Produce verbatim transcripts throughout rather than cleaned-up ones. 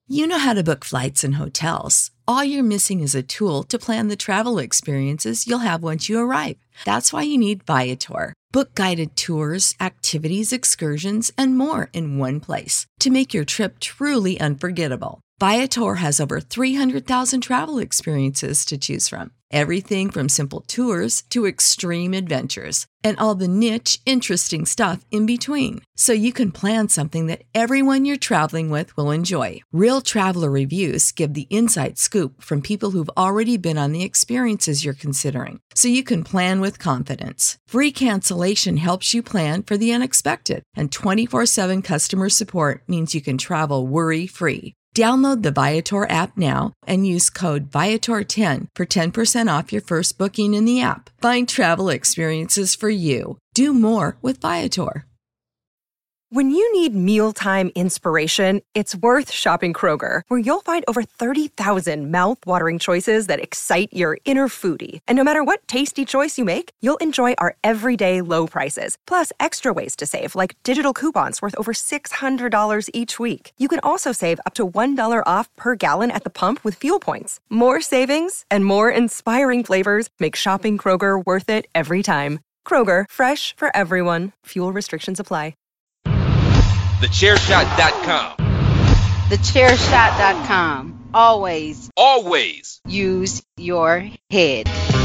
You know how to book flights and hotels. All you're missing is a tool to plan the travel experiences you'll have once you arrive. That's why you need Viator. Book guided tours, activities, excursions, and more in one place to make your trip truly unforgettable. Viator has over three hundred thousand travel experiences to choose from. Everything from simple tours to extreme adventures and all the niche, interesting stuff in between. So you can plan something that everyone you're traveling with will enjoy. Real traveler reviews give the inside scoop from people who've already been on the experiences you're considering. So you can plan with confidence. Free cancellation helps you plan for the unexpected. And twenty-four seven customer support means you can travel worry-free. Download the Viator app now and use code Viator ten for ten percent off your first booking in the app. Find travel experiences for you. Do more with Viator. When you need mealtime inspiration, it's worth shopping Kroger, where you'll find over thirty thousand mouth-watering choices that excite your inner foodie. And no matter what tasty choice you make, you'll enjoy our everyday low prices, plus extra ways to save, like digital coupons worth over six hundred dollars each week. You can also save up to one dollar off per gallon at the pump with fuel points. More savings and more inspiring flavors make shopping Kroger worth it every time. Kroger, fresh for everyone. Fuel restrictions apply. the chair shot dot com. the chair shot dot com. Always, always use your head.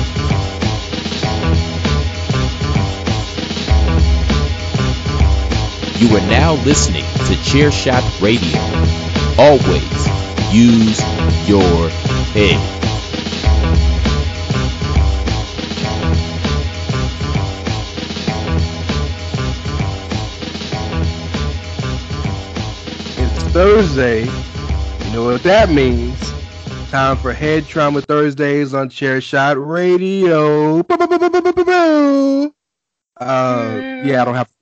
You are now listening to Chair Shot Radio. Always use your head. Thursday, you know what that means. Time for Head Trauma Thursdays on Chair Shot Radio. Uh, yeah, I don't have.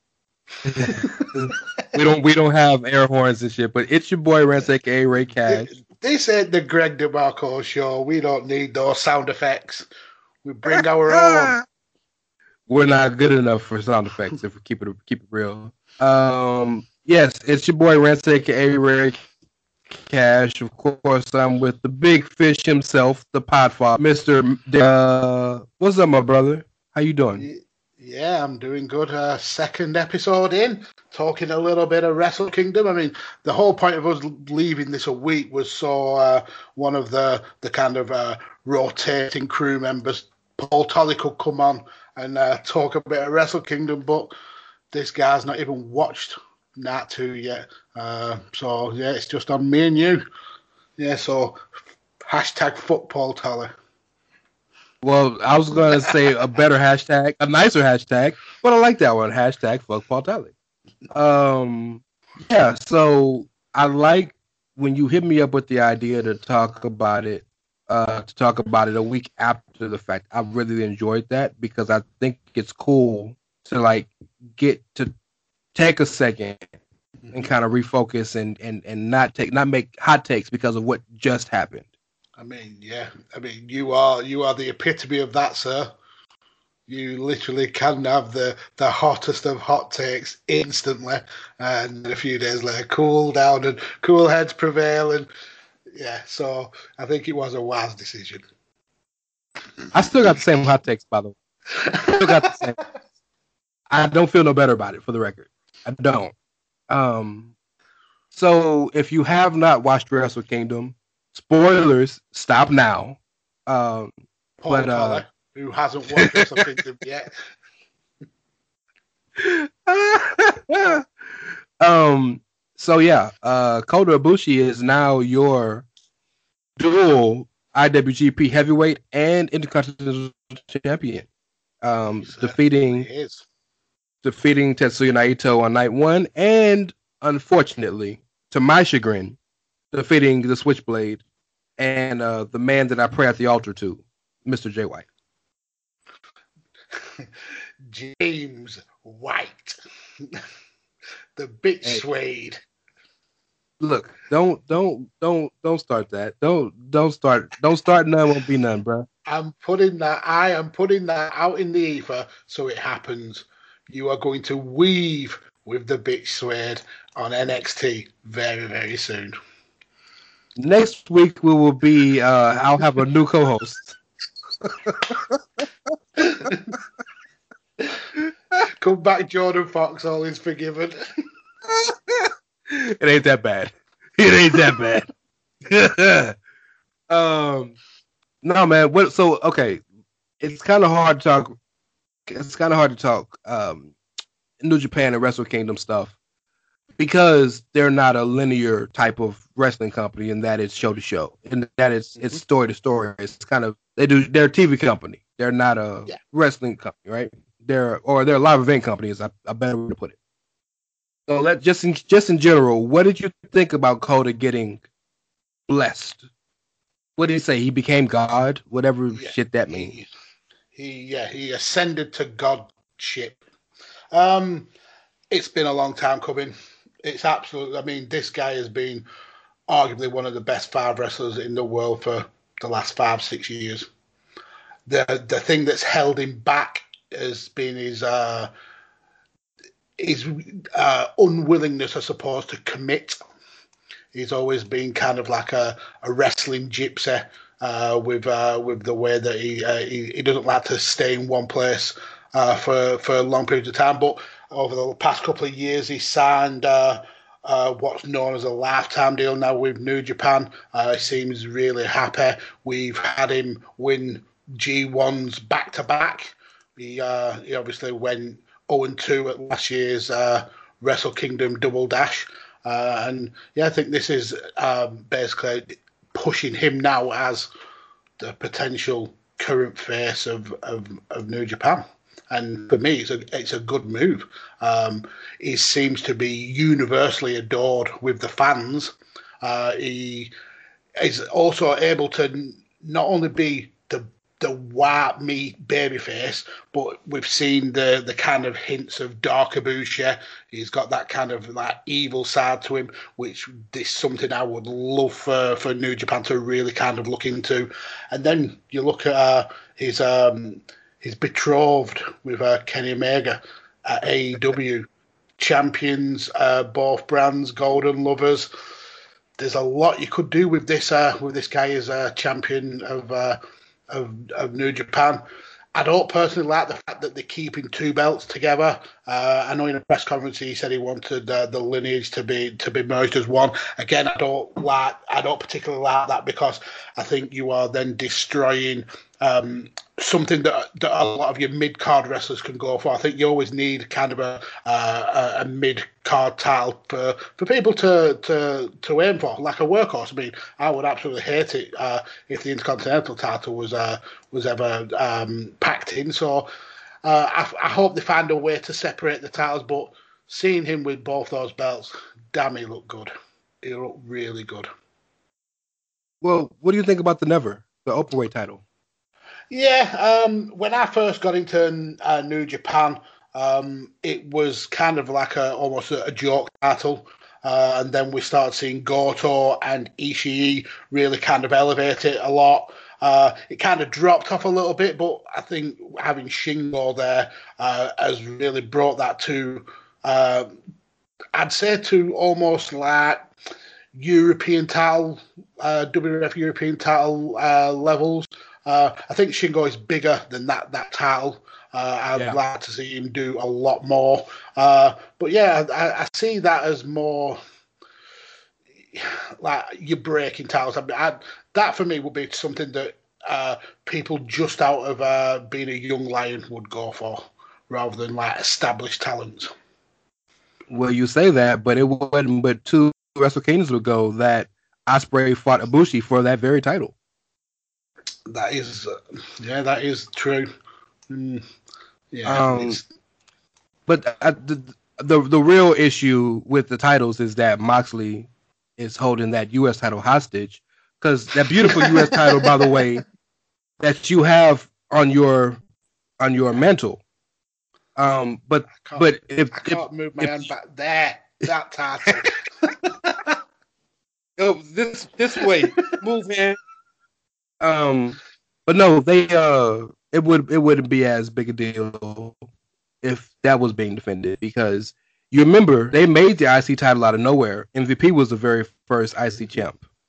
we don't we don't have air horns and shit, but it's your boy Rance, aka Ray Cash. This ain't the Greg DeMarco show. We don't need those sound effects. We bring our own. We're not good enough for sound effects if we keep it keep it real. Um. Yes, it's your boy Rance, aka Ray Cash. Of course, I'm with the big fish himself, the Podfather, Mister Uh, what's up, my brother? How you doing? Yeah, I'm doing good. Uh, second episode in, talking a little bit of Wrestle Kingdom. I mean, the whole point of us leaving this a week was so uh, one of the the kind of uh, rotating crew members, Paul Tolly, could come on and uh, talk a bit of Wrestle Kingdom, but this guy's not even watched Not two yet. Uh, so, yeah, it's just on me and you. Yeah, so hashtag football Tolly. Well, I was going to say a better hashtag, a nicer hashtag, but I like that one. Hashtag fuck Paul Tolly. Um, yeah, so I like when you hit me up with the idea to talk about it, uh, to talk about it a week after the fact. I really enjoyed that because I think it's cool to, like, get to take a second and kind of refocus and, and, and not take not make hot takes because of what just happened. I mean, yeah. I mean, you are you are the epitome of that, sir. You literally can have the, the hottest of hot takes instantly, and a few days later, cool down and cool heads prevail. And yeah, so I think it was a wise decision. I still got the same hot takes, by the way. I still got the same. I don't feel no better about it, for the record. I don't. Um, so if you have not watched Wrestle Kingdom, spoilers, stop now. Um, Paul but, Tolly, uh, who hasn't watched Wrestle Kingdom yet. um. So yeah, uh, Kota Ibushi is now your dual I W G P Heavyweight and Intercontinental Champion. Um, defeating. defeating Tetsuya Naito on night one, and unfortunately, to my chagrin, defeating the Switchblade and uh, the man that I pray at the altar to, Mister Jay White. James White, the bitch hey. Suede. Look, don't, don't, don't, don't start that. Don't, don't start, don't start. None won't be none, bro. I'm putting that. I am putting that out in the ether, so it happens. You are going to weave with the bitch Suede on N X T very, very soon. Next week we will be. Uh, I'll have a new co-host. Come back, Jordan Fox. All is forgiven. It ain't that bad. It ain't that bad. um, no, man. What? So okay, it's kind of hard to talk. It's kind of hard to talk. Um, New Japan and Wrestle Kingdom stuff because they're not a linear type of wrestling company, and that it's show to show, and that it's it's story to story. It's kind of they do. They're a T V company. They're not a yeah. wrestling company, right? They're or they're a live event company. Is a, a better way to put it. So let just in just in general, what did you think about Kota getting blessed? What did he say? He became God, whatever yeah. shit that means. He, he yeah he ascended to godship. Um, it's been a long time coming. It's absolutely. I mean, this guy has been arguably one of the best five wrestlers in the world for the last five six years. The the thing that's held him back has been his uh, his uh, unwillingness, I suppose, to commit. He's always been kind of like a, a wrestling gypsy uh, with uh, with the way that he, uh, he he doesn't like to stay in one place uh, for for long periods of time. But over the past couple of years, he signed uh, uh, what's known as a lifetime deal now with New Japan. Uh, he seems really happy. We've had him win G ones back to back. He uh, he obviously went oh and two at last year's uh, Wrestle Kingdom Double Dash. Uh, and yeah, I think this is um, basically pushing him now as the potential current face of, of, of New Japan. And for me, it's a it's a good move. Um, he seems to be universally adored with the fans. Uh, he is also able to not only be the the white meat babyface, but we've seen the the kind of hints of dark Ibushi. He's got that kind of like evil side to him, which is something I would love for, for New Japan to really kind of look into. And then you look at uh, his um, his betrothed with uh, Kenny Omega at A E W, champions, uh, both brands, Golden Lovers. There's a lot you could do with this uh, with this guy as a champion of. Uh, Of, of New Japan. I don't personally like the fact that they're keeping two belts together. Uh, I know in a press conference he said he wanted uh, the lineage to be to be merged as one. Again, I don't like. I don't particularly like that because I think you are then destroying um, something that, that a lot of your mid card wrestlers can go for. I think you always need kind of a uh, a mid card title for, for people to, to to aim for, like a workhorse. I mean, I would absolutely hate it uh, if the Intercontinental title was uh, was ever um, packed in. So uh, I, I hope they find a way to separate the titles. But seeing him with both those belts, damn, he looked good. He looked really good. Well, what do you think about the Never, the openweight title? Yeah, um, when I first got into uh, New Japan, um, it was kind of like a almost a, a joke title. Uh, and then we started seeing Goto and Ishii really kind of elevate it a lot. Uh, it kind of dropped off a little bit, but I think having Shingo there uh, has really brought that to, uh, I'd say, to almost like European title, uh, W W F European title uh, levels. Uh, I think Shingo is bigger than that that title. Uh, I'd yeah. like to see him do a lot more. Uh, but yeah, I, I see that as more like your breaking titles. I mean, I, that for me would be something that uh, people just out of uh, being a young lion would go for, rather than like established talents. Well, you say that, but it wasn't but two Wrestle Kingdoms ago that Ospreay fought Ibushi for that very title. That is, uh, yeah, that is true. Mm, yeah, um, but uh, the, the the real issue with the titles is that Moxley is holding that U S title hostage, because that beautiful U S title, by the way, that you have on your on your mantle. Um, but but if I can't if, move my if, hand back there, that title. oh, this this way, move in. Um, but no, they uh, it would it wouldn't be as big a deal if that was being defended, because you remember they made the I C title out of nowhere. M V P was the very first I C champ.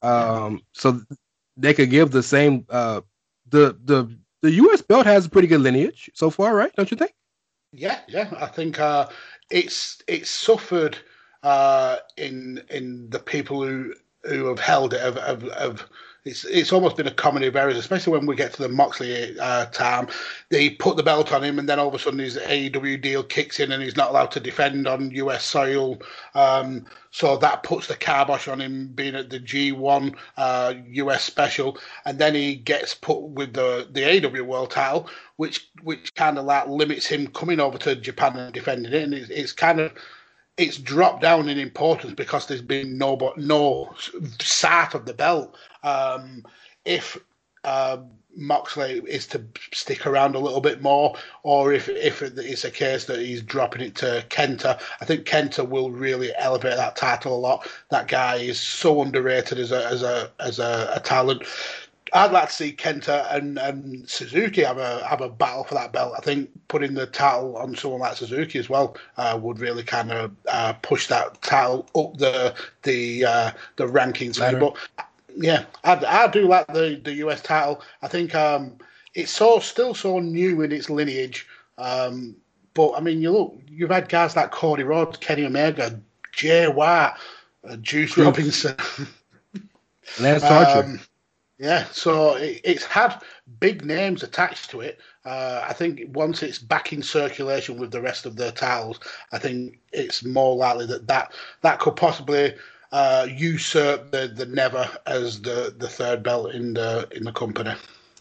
Um, so they could give the same. Uh, the the the U S belt has a pretty good lineage so far, right? Don't you think? Yeah, yeah. I think uh, it's it's suffered uh, in in the people who who have held it have, have, have it's it's almost been a comedy of errors, especially when we get to the Moxley uh, time. They put the belt on him, and then all of a sudden his A E W deal kicks in, and he's not allowed to defend on U S soil. Um, so that puts the kibosh on him being at the G one uh, U S special, and then he gets put with the the A E W world title, which which kind of like limits him coming over to Japan and defending it, and it's, it's kind of. It's dropped down in importance because there's been no no start of the belt. Um, if uh, Moxley is to stick around a little bit more, or if if it's a case that he's dropping it to Kenta, I think Kenta will really elevate that title a lot. That guy is so underrated as a as a as a, a talent. I'd like to see Kenta and, and Suzuki have a have a battle for that belt. I think putting the title on someone like Suzuki as well uh, would really kind of uh, push that title up the the uh, the rankings. But yeah, I, I do like the, the U S title. I think um, it's so still so new in its lineage. Um, but I mean, you look, you've had guys like Cody Rhodes, Kenny Omega, Jay White, uh, Juice True. Robinson, Lance Archer. Um, Yeah, so it, it's had big names attached to it. Uh, I think once it's back in circulation with the rest of the titles, I think it's more likely that that, that could possibly uh, usurp the, the Never as the, the third belt in the in the company.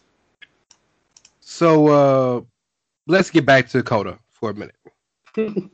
So uh, let's get back to Kota for a minute.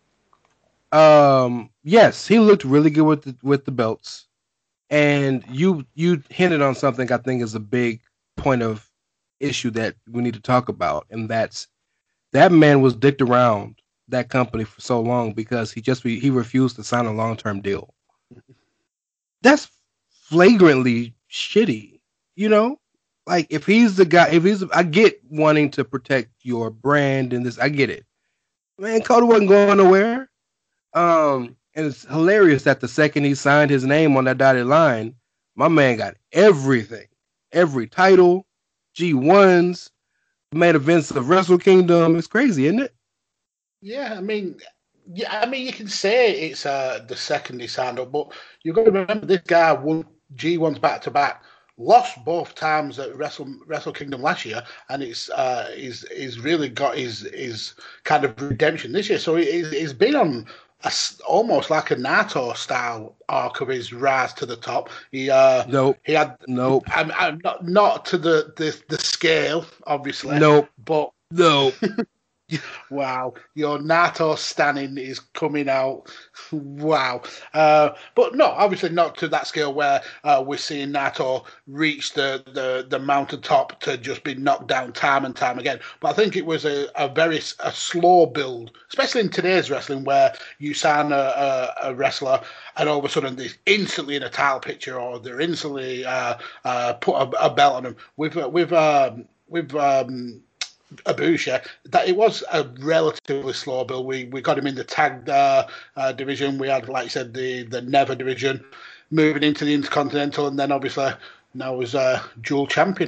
um, yes, he looked really good with the, with the belts. And you you hinted on something I think is a big point of issue that we need to talk about, and that's that man was dicked around that company for so long because he just he refused to sign a long-term deal. That's flagrantly shitty, you know? Like if he's the guy, if he's I get wanting to protect your brand and this, I get it. Man, Kota wasn't going nowhere. Um And it's hilarious that the second he signed his name on that dotted line, my man got everything. Every title, G ones, main events of Wrestle Kingdom. It's crazy, isn't it? Yeah, I mean, yeah, I mean, you can say it's uh, the second he signed up, but you've got to remember this guy won G ones back to back, lost both times at Wrestle Wrestle Kingdom last year, and it's uh, he's he's really got his his kind of redemption this year. So he's, he's been on A, almost like a Naito style arc of his rise to the top. He uh nope. He had nope. I'm, I'm not not to the, the the scale, obviously. Nope. But nope. Wow, your Naito standing is coming out. Wow. Uh, but no, obviously not to that scale where uh, we're seeing Naito reach the, the, the mountaintop to just be knocked down time and time again. But I think it was a, a very a slow build, especially in today's wrestling where you sign a, a, a wrestler and all of a sudden they're instantly in a title picture or they're instantly uh, uh, put a, a belt on them. With, with, um, with um, Ibushi, that it was a relatively slow build. We we got him in the tag uh, uh, division. We had, like you said, the the Never division, moving into the Intercontinental, and then obviously now was uh, dual champion.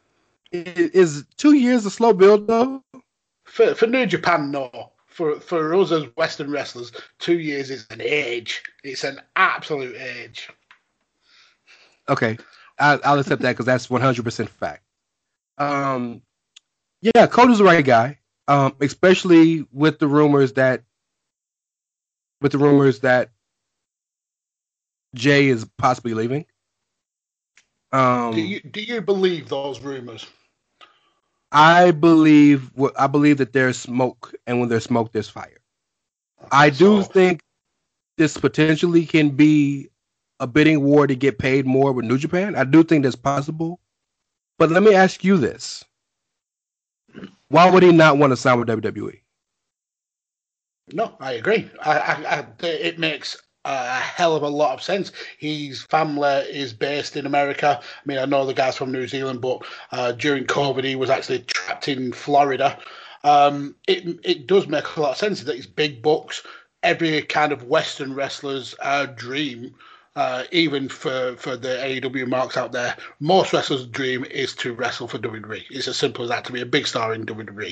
Is two years a slow build though? For for New Japan, no. For for us as Western wrestlers, two years is an age. It's an absolute age. Okay, I, I'll accept that because that's one hundred percent fact. Um. Yeah, Kota's the right guy, um, especially with the rumors that with the rumors that Jay is possibly leaving. Um, do you do you believe those rumors? I believe I believe that there's smoke, and when there's smoke, there's fire. I do so, think this potentially can be a bidding war to get paid more with New Japan. I do think that's possible, but let me ask you this. Why would he not want to sign with W W E? No, I agree. I, I, I, it makes a hell of a lot of sense. His family is based in America. I mean, I know the guy's from New Zealand, but uh, during COVID, he was actually trapped in Florida. Um, it it does make a lot of sense that it's big bucks. Every kind of Western wrestler's uh, dream uh, even for, for the A E W marks out there, most wrestlers' dream is to wrestle for W W E. It's as simple as that, to be a big star in W W E.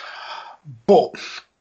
But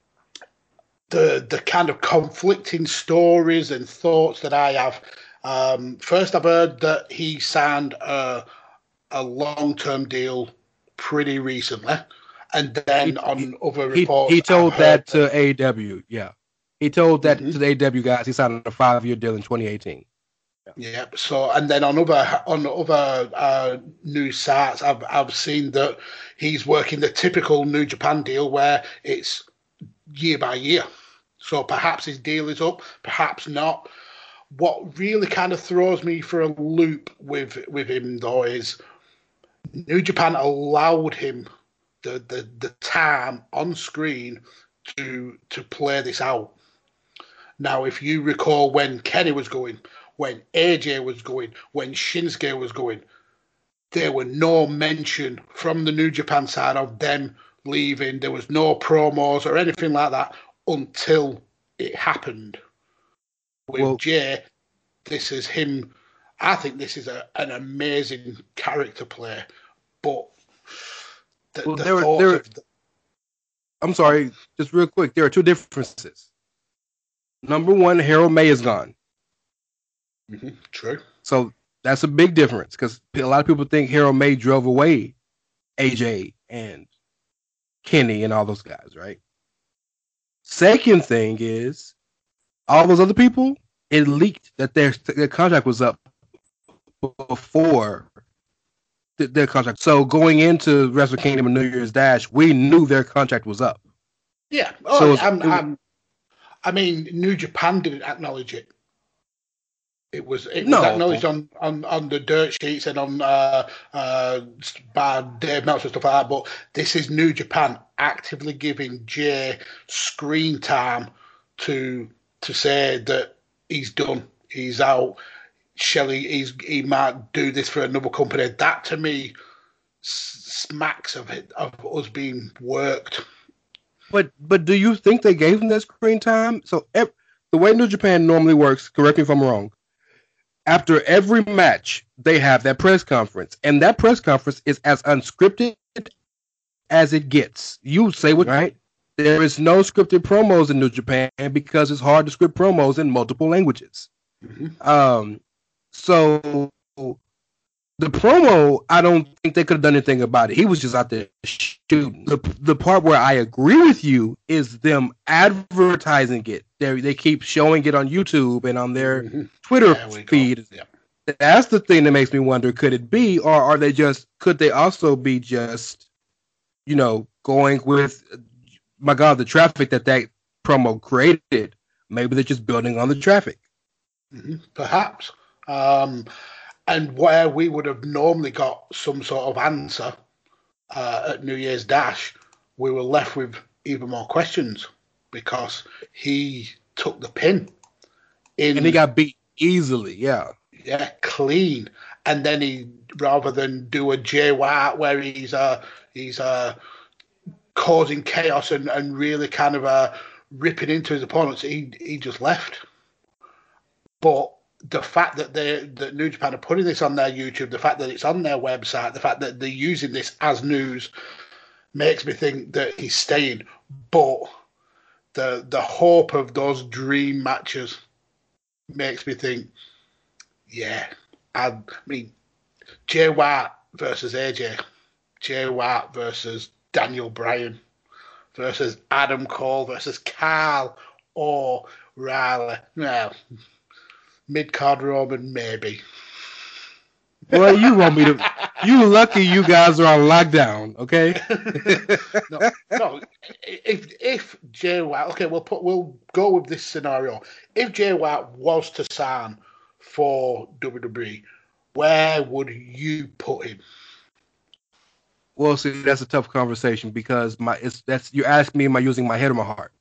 the the kind of conflicting stories and thoughts that I have, um, first I've heard that he signed a, a long-term deal pretty recently. And then he, on he, other he, reports, he told that, that to that, A E W. Yeah, he told that mm-hmm. to the A E W guys. He signed a five-year deal in twenty eighteen. Yeah. yeah. So, and then on other on other uh, news sites, I've I've seen that he's working the typical New Japan deal where it's year by year. So perhaps his deal is up, perhaps not. What really kind of throws me for a loop with with him though is New Japan allowed him the, the, the time on screen to to play this out. Now, if you recall when Kenny was going, when A J was going, when Shinsuke was going, there were no mention from the New Japan side of them leaving. There was no promos or anything like that until it happened. With well, Jay, this is him. I think this is a, an amazing character play, but The, well, the there, there, the... I'm sorry, just real quick. There are two differences. Number one, Harold May is gone. Mm-hmm, true. So that's a big difference because a lot of people think Harold May drove away A J and Kenny and all those guys, right? Second thing is, all those other people, it leaked that their, their contract was up before their contract. So going into Wrestle Kingdom and New Year's Dash, we knew their contract was up. Yeah. Oh, so was, I'm, was, I'm, I mean, New Japan didn't acknowledge it. It was it no. was acknowledged on, on, on the dirt sheets and on uh, uh, by Dave Meltzer and stuff like that. But this is New Japan actively giving Jay screen time to to say that he's done, he's out. Shelley, he's, he might do this for another company. That to me smacks of it of us being worked. But but do you think they gave him that screen time? So ev- the way New Japan normally works, correct me if I'm wrong. After every match, they have that press conference, and that press conference is as unscripted as it gets. You say what, right? There is no scripted promos in New Japan because it's hard to script promos in multiple languages. Mm-hmm. Um. So the promo, I don't think they could have done anything about it. He was just out there shooting. The the part where I agree with you is them advertising it. They they keep showing it on YouTube and on their mm-hmm. Twitter feed. Yeah. That's the thing that makes me wonder: could it be, or are they just? Could they also be just, you know, going with, my God, the traffic that that promo created? Maybe they're just building on the traffic. Mm-hmm. Perhaps. Um, and where we would have normally got some sort of answer uh, at New Year's Dash, we were left with even more questions because he took the pin. In, and he got beat easily, yeah. Yeah, clean. And then he, rather than do a Jay White where he's uh, he's uh, causing chaos and, and really kind of uh, ripping into his opponents, he, he just left. But the fact that they that New Japan are putting this on their YouTube, the fact that it's on their website, the fact that they're using this as news makes me think that he's staying. But the the hope of those dream matches makes me think, yeah, I mean, Jay White versus A J, Jay White versus Daniel Bryan versus Adam Cole versus Kyle O'Reilly. Well, mid-card Roman, maybe. Well, you want me to... You lucky you guys are on lockdown, okay? no, no. If if Jay White... Okay, we'll, put, we'll go with this scenario. If Jay White was to sign for W W E, where would you put him? Well, see, that's a tough conversation because my it's that's you ask me, am I using my head or my heart?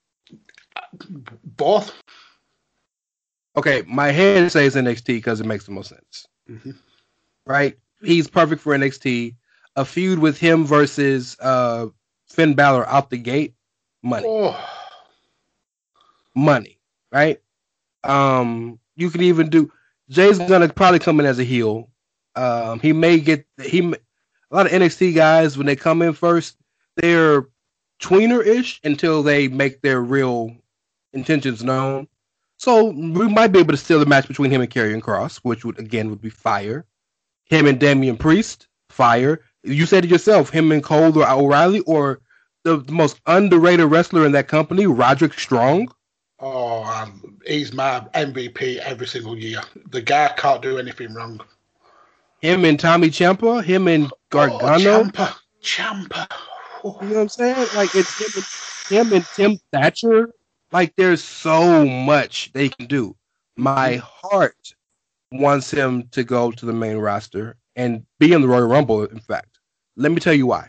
Both. Okay, my head says N X T because it makes the most sense. Mm-hmm. Right? He's perfect for N X T. A feud with him versus uh, Finn Balor out the gate, money. Oh. Money, right? Um, you can even do Jay's gonna probably come in as a heel. Um, he may get he a lot of N X T guys when they come in first, they're tweener-ish until they make their real intentions known. So we might be able to steal the match between him and Karrion Kross, which would again would be fire. Him and Damian Priest, fire. You said it yourself, him and Cole or O'Reilly, or the, the most underrated wrestler in that company, Roderick Strong. Oh, um, he's my M V P every single year. The guy can't do anything wrong. Him and Tommy Ciampa, him and Gargano. Oh, Ciampa, Ciampa. Oh. You know what I'm saying? Like it's him and, him and Tim Thatcher. Like there's so much they can do. My heart wants him to go to the main roster and be in the Royal Rumble, in fact. Let me tell you why.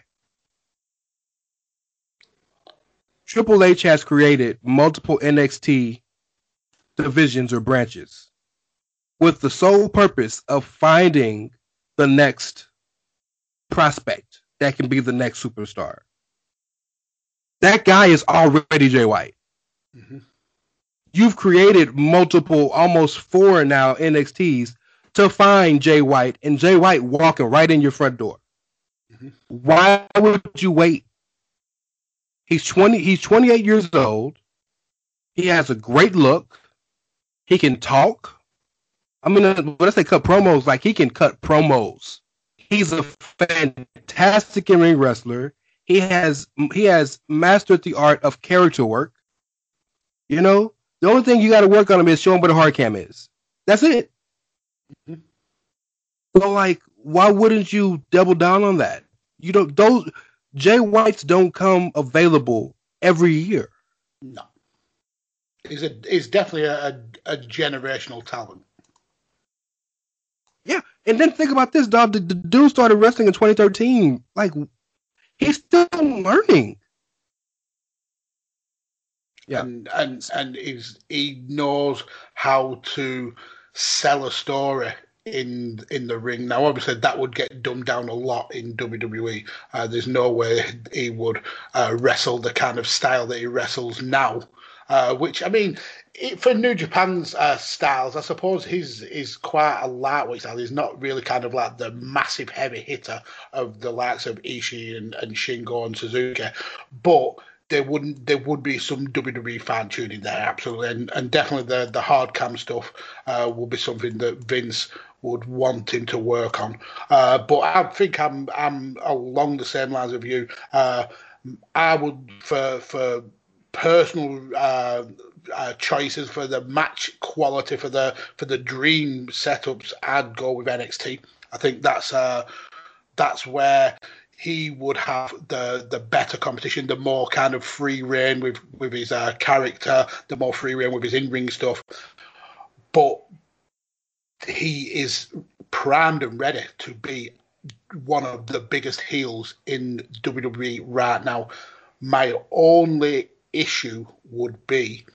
Triple H has created multiple N X T divisions or branches with the sole purpose of finding the next prospect that can be the next superstar. That guy is already Jay White. Mm-hmm. You've created multiple, almost four now N X Ts to find Jay White, and Jay White walking right in your front door. Mm-hmm. Why would you wait? He's twenty. He's twenty-eight years old. He has a great look. He can talk. I mean, when I say cut promos, like he can cut promos. He's a fantastic in-ring wrestler. He has he has mastered the art of character work. You know, the only thing you got to work on him is show him what a hard cam is. That's it. Mm-hmm. So, like, why wouldn't you double down on that? You don't. Those Jay Whites don't come available every year. No, he's a he's definitely a, a, a generational talent. Yeah, and then think about this, dog. The, the dude started wrestling in twenty thirteen. Like, he's still learning. Yeah, and and and he's he knows how to sell a story in in the ring. Now, obviously, that would get dumbed down a lot in W W E. Uh, there's no way he would uh, wrestle the kind of style that he wrestles now. Uh, which, I mean, it, for New Japan's uh, styles, I suppose he's is quite a lightweight style. He's not really kind of like the massive heavy hitter of the likes of Ishii and, and Shingo and Suzuki, but there wouldn't there would be some W W E fine tuning there, absolutely, and and definitely the the hard cam stuff uh, will be something that Vince would want him to work on. Uh, but I think I'm I'm along the same lines of you. Uh, I would for for personal uh, uh, choices for the match quality for the for the dream setups, I'd go with N X T. I think that's uh, that's where he would have the the better competition, the more kind of free reign with with his uh, character, the more free reign with his in-ring stuff. But he is primed and ready to be one of the biggest heels in W W E right now. My only issue would be,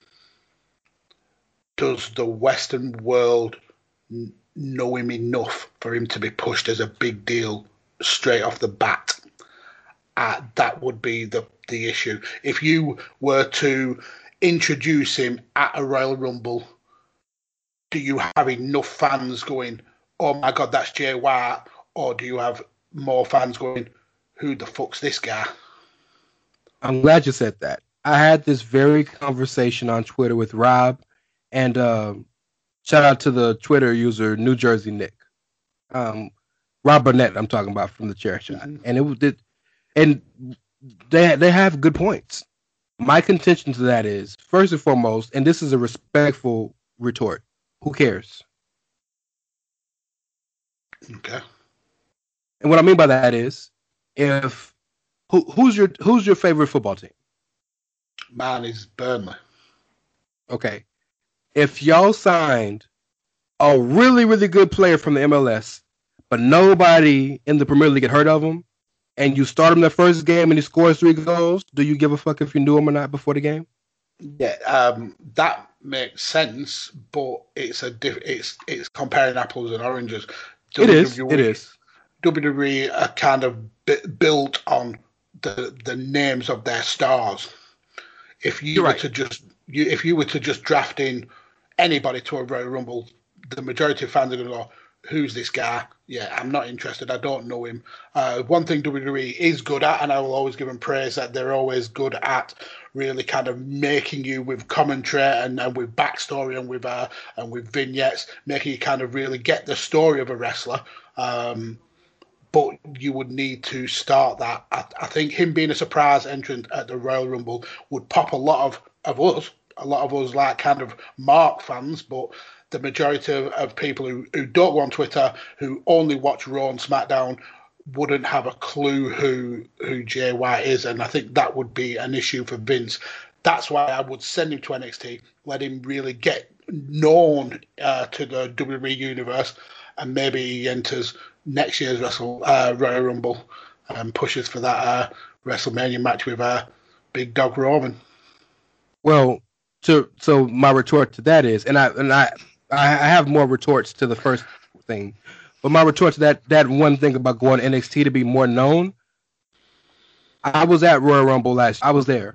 does the Western world know him enough for him to be pushed as a big deal straight off the bat? Uh, that would be the, the issue. If you were to introduce him at a Royal Rumble, do you have enough fans going, oh my God, that's Jay White? Or do you have more fans going, who the fuck's this guy? I'm glad you said that. I had this very conversation on Twitter with Rob, and um, shout out to the Twitter user New Jersey Nick, um, Rob Burnett. I'm talking about from the Chair Shot, mm-hmm. and it did, and they they have good points. My contention to that is, first and foremost, and this is a respectful retort: who cares? Okay. And what I mean by that is, if who, who's your who's your favorite football team? Mine is Burnley. Okay. If y'all signed a really, really good player from the M L S, but nobody in the Premier League had heard of him, and you start him the first game and he scores three goals, do you give a fuck if you knew him or not before the game? Yeah, um, that makes sense, but it's a diff- it's it's comparing apples and oranges. It is. It is. W W E are kind of b- built on the the names of their stars. If you You're were right. to just you, if you were to just draft in anybody to a Royal Rumble, the majority of fans are going to go, who's this guy? Yeah, I'm not interested. I don't know him. Uh, one thing W W E is good at, and I will always give them praise, that they're always good at really kind of making you with commentary and, and with backstory and with uh, and with vignettes, making you kind of really get the story of a wrestler. Um, but you would need to start that. I, I think him being a surprise entrant at the Royal Rumble would pop a lot of, of us, a lot of us like kind of Mark fans, but the majority of, of people who, who don't go on Twitter, who only watch Raw and SmackDown, wouldn't have a clue who who Jay White is, and I think that would be an issue for Vince. That's why I would send him to N X T, let him really get known uh, to the W W E universe, and maybe he enters next year's Wrestle uh, Royal Rumble and pushes for that uh, WrestleMania match with uh, Big Dog Roman. Well, to so my retort to that is, and I and I I have more retorts to the first thing. But my retort to that, that one thing about going to N X T to be more known, I was at Royal Rumble last. I was there.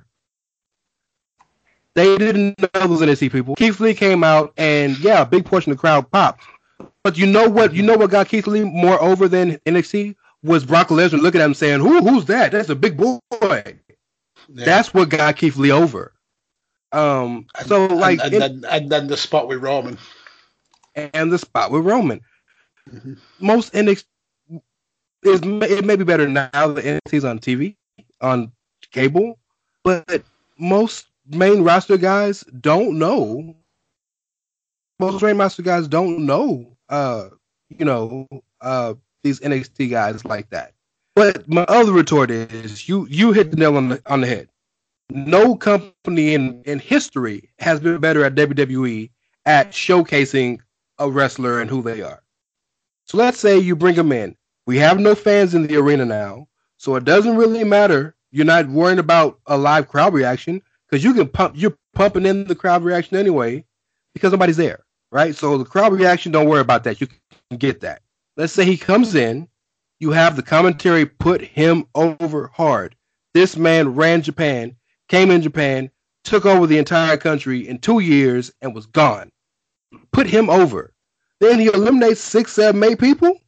They didn't know those N X T people. Keith Lee came out, and yeah, a big portion of the crowd popped. But you know what? You know what got Keith Lee more over than N X T was Brock Lesnar looking at him saying, "Who? Who's that? That's a big boy." Yeah. That's what got Keith Lee over. Um. And, so like, and, and, in, then, and then the spot with Roman, and the spot with Roman. Mm-hmm. Most N X T is it may be better now that N X T is on T V, on cable, but most main roster guys don't know. Most main roster guys don't know, uh, you know, uh, these N X T guys like that. But my other retort is, you you hit the nail on the on the head. No company in in history has been better at W W E at showcasing a wrestler and who they are. So let's say you bring them in. We have no fans in the arena now, so it doesn't really matter. You're not worrying about a live crowd reaction because you can pump. You're pumping in the crowd reaction anyway because nobody's there, right? So the crowd reaction, don't worry about that. You can get that. Let's say he comes in. You have the commentary put him over hard. This man ran Japan, came in Japan, took over the entire country in two years, and was gone. Put him over. Then he eliminates six, seven, eight people.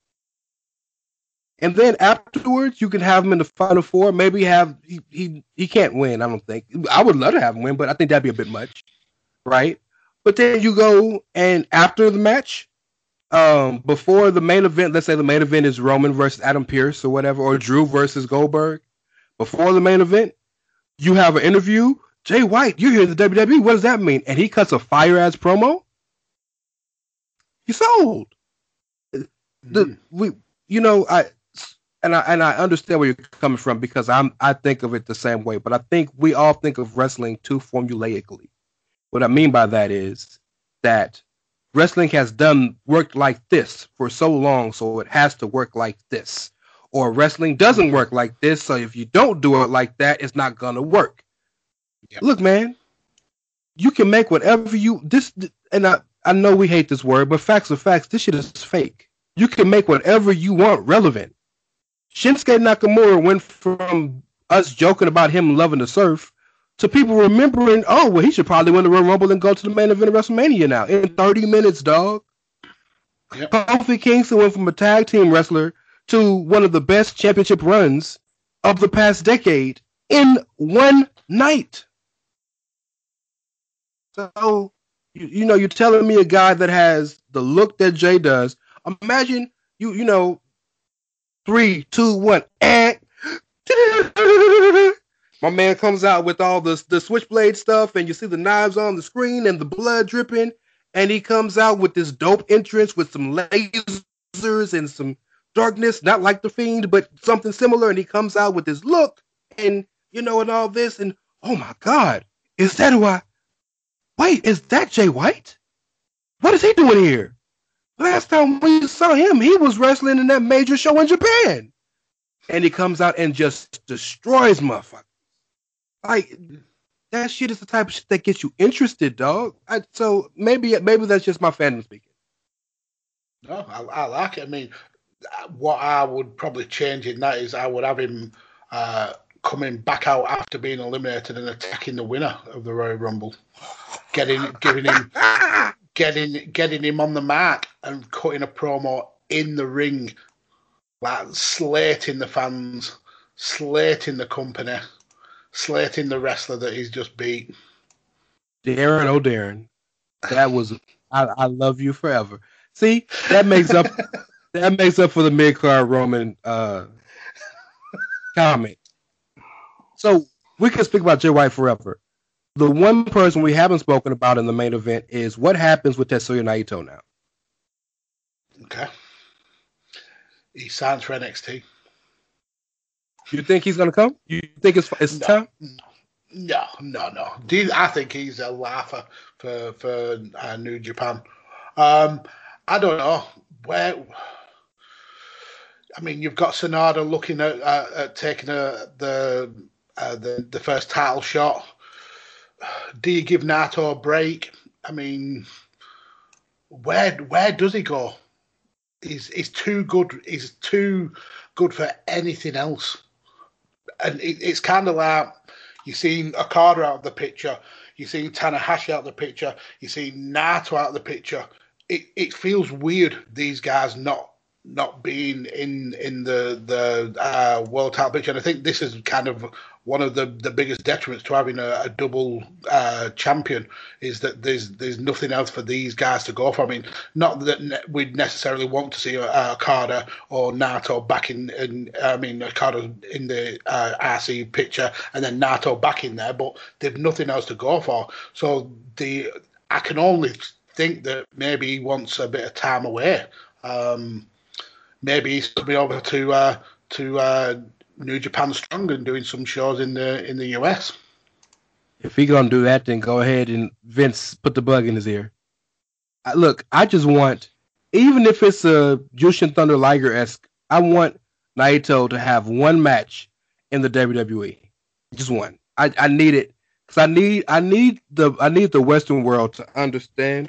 And then afterwards, you can have him in the final four. Maybe have he, he he can't win, I don't think. I would love to have him win, but I think that'd be a bit much. Right? But then you go and after the match, um, before the main event, let's say the main event is Roman versus Adam Pearce or whatever, or Drew versus Goldberg. Before the main event, you have an interview. Jay White, you're here in the W W E. What does that mean? And he cuts a fire-ass promo. You sold. Mm. The we, you know, I and I and I understand where you're coming from because I'm I think of it the same way, but I think we all think of wrestling too formulaically. What I mean by that is that wrestling has done worked like this for so long, so it has to work like this. Or wrestling doesn't work like this, so if you don't do it like that, it's not gonna work. Yep. Look, man, you can make whatever you this and I. I know we hate this word, but facts are facts. This shit is fake. You can make whatever you want relevant. Shinsuke Nakamura went from us joking about him loving the surf to people remembering, oh, well, he should probably win the Royal Rumble and go to the main event of WrestleMania now in thirty minutes, dog. Yep. Kofi Kingston went from a tag team wrestler to one of the best championship runs of the past decade in one night. So, You, you know, you're telling me a guy that has the look that Jay does. Imagine you, you know, three, two, one, and my man comes out with all the the switchblade stuff, and you see the knives on the screen and the blood dripping, and he comes out with this dope entrance with some lasers and some darkness, not like the Fiend, but something similar, and he comes out with this look, and you know, and all this, and oh my God, is that who I? Wait, is that Jay White? What is he doing here? Last time we saw him, he was wrestling in that major show in Japan. And he comes out and just destroys motherfuckers. Like, that shit is the type of shit that gets you interested, dog. I, so maybe maybe that's just my fandom speaking. No, I, I like it. I mean, what I would probably change in that is I would have him uh, coming back out after being eliminated and attacking the winner of the Royal Rumble. Getting, giving him, getting getting him on the mark and cutting a promo in the ring, like slating the fans, slating the company, slating the wrestler that he's just beat. Darren O'Darren, that was I, I love you forever. See, that makes up that makes up for the mid card Roman uh, comment. So we can speak about Jay White forever. The one person we haven't spoken about in the main event is what happens with Tetsuya Naito now. Okay. He signs for N X T. You think he's going to come? You think it's it's no, time? No, no, no. I think he's a laugher for for uh, New Japan. Um, I don't know where. I mean, you've got Sonata looking at, uh, at taking a, the, uh, the the first title shot. Do you give Naito a break? I mean, where where does he go? He's he's too good. He's too good for anything else. And it, it's kind of like you seen Okada out of the picture, you seen Tanahashi out of the picture, you see Naito out of the picture. It it feels weird these guys not not being in in the the uh, world title picture. And I think this is kind of one of the, the biggest detriments to having a, a double uh, champion is that there's there's nothing else for these guys to go for. I mean, not that ne- we'd necessarily want to see uh, Okada or Naito back in, in I mean, Okada in the uh, R C picture and then Naito back in there, but they've nothing else to go for. So the I can only think that maybe he wants a bit of time away. Um, maybe he's coming over to uh, to uh, New Japan Strong and doing some shows in the in the U S. If he gonna do that, then go ahead and Vince put the bug in his ear. I, look, I just want, even if it's a Jushin Thunder Liger-esque, I want Naito to have one match in the W W E, just one. I, I need it because I need I need the I need the Western world to understand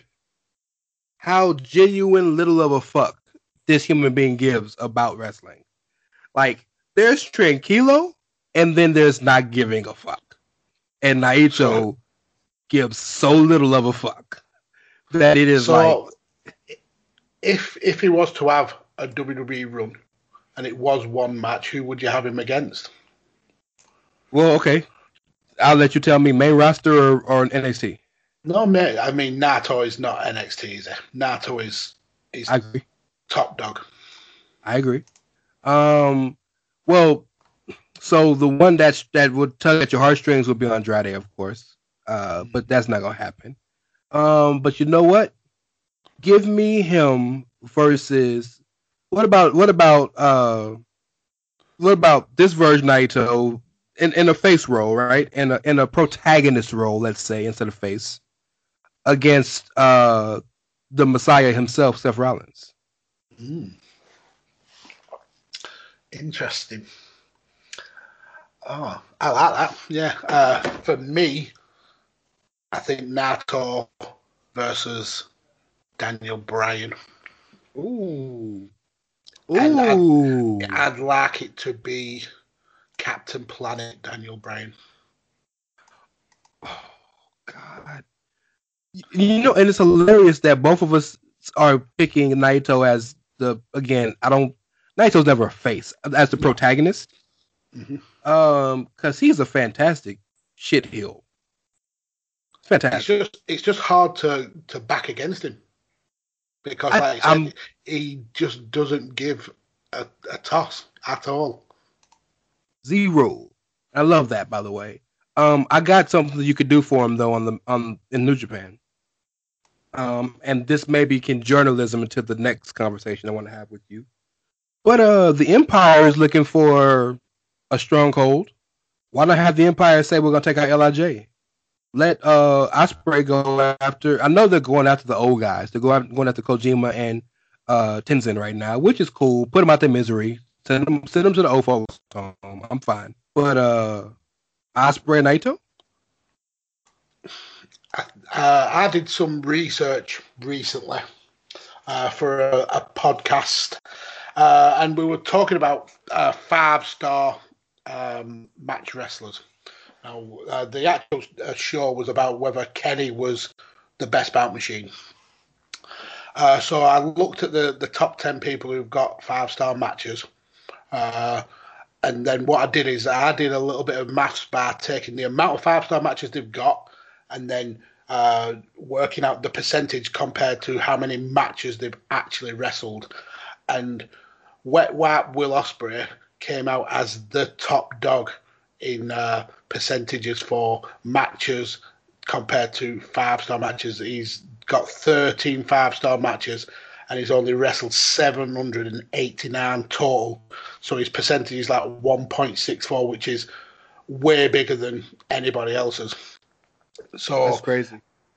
how genuine little of a fuck this human being gives about wrestling. Like, there's tranquilo, and then there's not giving a fuck. And Naito gives so little of a fuck that it is so, like... If if he was to have a W W E run, and it was one match, who would you have him against? Well, okay. I'll let you tell me, main roster or, or N X T? No, mate. I mean, Naito is not N X T, is it? Naito is, is I agree. Top dog. I agree. Um... Well, so the one that's, that would tug at your heartstrings would be Andrade, of course. Uh, but that's not going to happen. Um, but you know what? Give me him versus... What about what about uh, what about this version of Naito in, in a face role, right? In a, in a protagonist role, let's say, instead of face, against uh, the Messiah himself, Seth Rollins. Mm. Interesting. Oh, I like that. Yeah. Uh, for me, I think Naito versus Daniel Bryan. Ooh. Ooh. I'd, I'd like it to be Captain Planet Daniel Bryan. Oh, God. You know, and it's hilarious that both of us are picking Naito as the, again, I don't, Naito's never a face as the protagonist, mm-hmm. um, because he's a fantastic shit heel. It's fantastic. It's just it's just hard to, to back against him because, like I, I said, he just doesn't give a, a toss at all. Zero. I love that, by the way. Um, I got something that you could do for him though on the on in New Japan. Um, and this maybe can journalism into the next conversation I want to have with you. But uh, the Empire is looking for a stronghold. Why not have the Empire say we're gonna take out L I J? Let uh Ospreay go after. I know they're going after the old guys. They're going going after Kojima and uh Tenzin right now, which is cool. Put them out their misery. Send them send them to the old folks home. I'm fine. But uh, Ospreay and Naito. Uh, I did some research recently uh, for a, a podcast. Uh, and we were talking about uh, five-star um, match wrestlers. Now, uh, the actual uh, show was about whether Kenny was the best bout machine. Uh, so I looked at the, the top ten people who've got five-star matches. Uh, and then what I did is I did a little bit of maths by taking the amount of five-star matches they've got and then uh, working out the percentage compared to how many matches they've actually wrestled. And Wet Wipe Will Ospreay came out as the top dog in uh, percentages for matches compared to five-star matches. He's got thirteen five-star matches and he's only wrestled seven hundred eighty-nine total. So his percentage is like one point six four, which is way bigger than anybody else's. So that's crazy.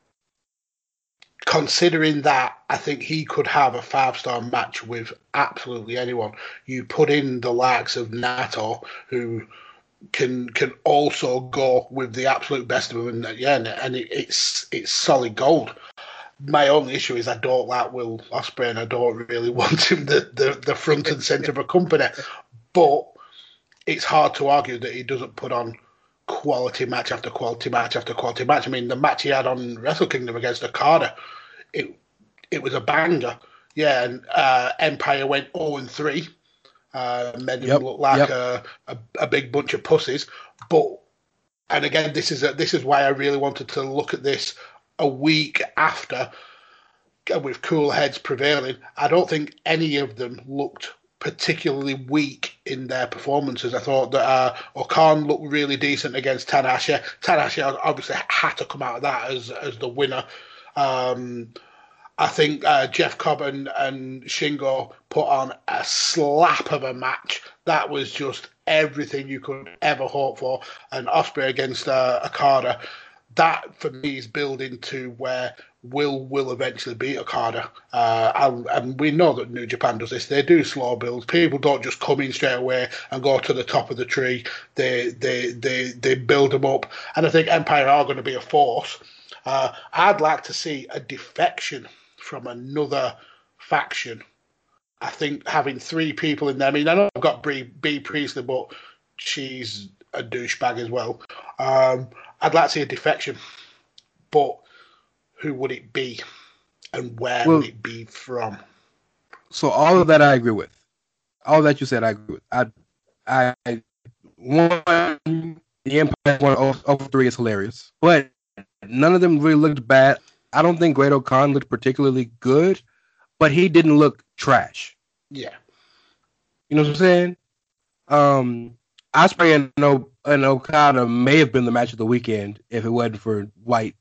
Considering that, I think he could have a five-star match with absolutely anyone. You put in the likes of Naito, who can can also go with the absolute best of them, and yeah, and it, it's it's solid gold. My only issue is I don't like Will Ospreay, and I don't really want him the, the, the front and centre of a company. But it's hard to argue that he doesn't put on quality match after quality match after quality match. I mean, the match he had on Wrestle Kingdom against Okada, it it was a banger. Yeah, and uh, Empire went oh and three. Uh, made him yep, look like yep. a, a a big bunch of pussies. But and again, this is a, this is why I really wanted to look at this a week after, with cool heads prevailing. I don't think any of them looked particularly weak in their performances. I thought that uh, Okan looked really decent against Tanahashi. Tanahashi obviously had to come out of that as as the winner. Um, I think uh, Jeff Cobb and, and Shingo put on a slap of a match. That was just everything you could ever hope for. And Ospreay against uh, Okada, that for me is building to where Will will eventually beat Okada. Uh, and, and we know that New Japan does this. They do slow builds. People don't just come in straight away and go to the top of the tree. They they they, they build them up. And I think Empire are going to be a force. Uh, I'd like to see a defection from another faction. I think having three people in there, I mean, I know I've got Bea, Bea Priestley, but she's a douchebag as well. Um, I'd like to see a defection, but who would it be and where well, would it be from? So all of that I agree with. All that you said I agree with. I, I, one, the Empire one over three is hilarious, but none of them really looked bad. I don't think Great Khan looked particularly good, but he didn't look trash. Yeah. You know what I'm saying? Um, Ospreay and, o- and Okada may have been the match of the weekend if it wasn't for White.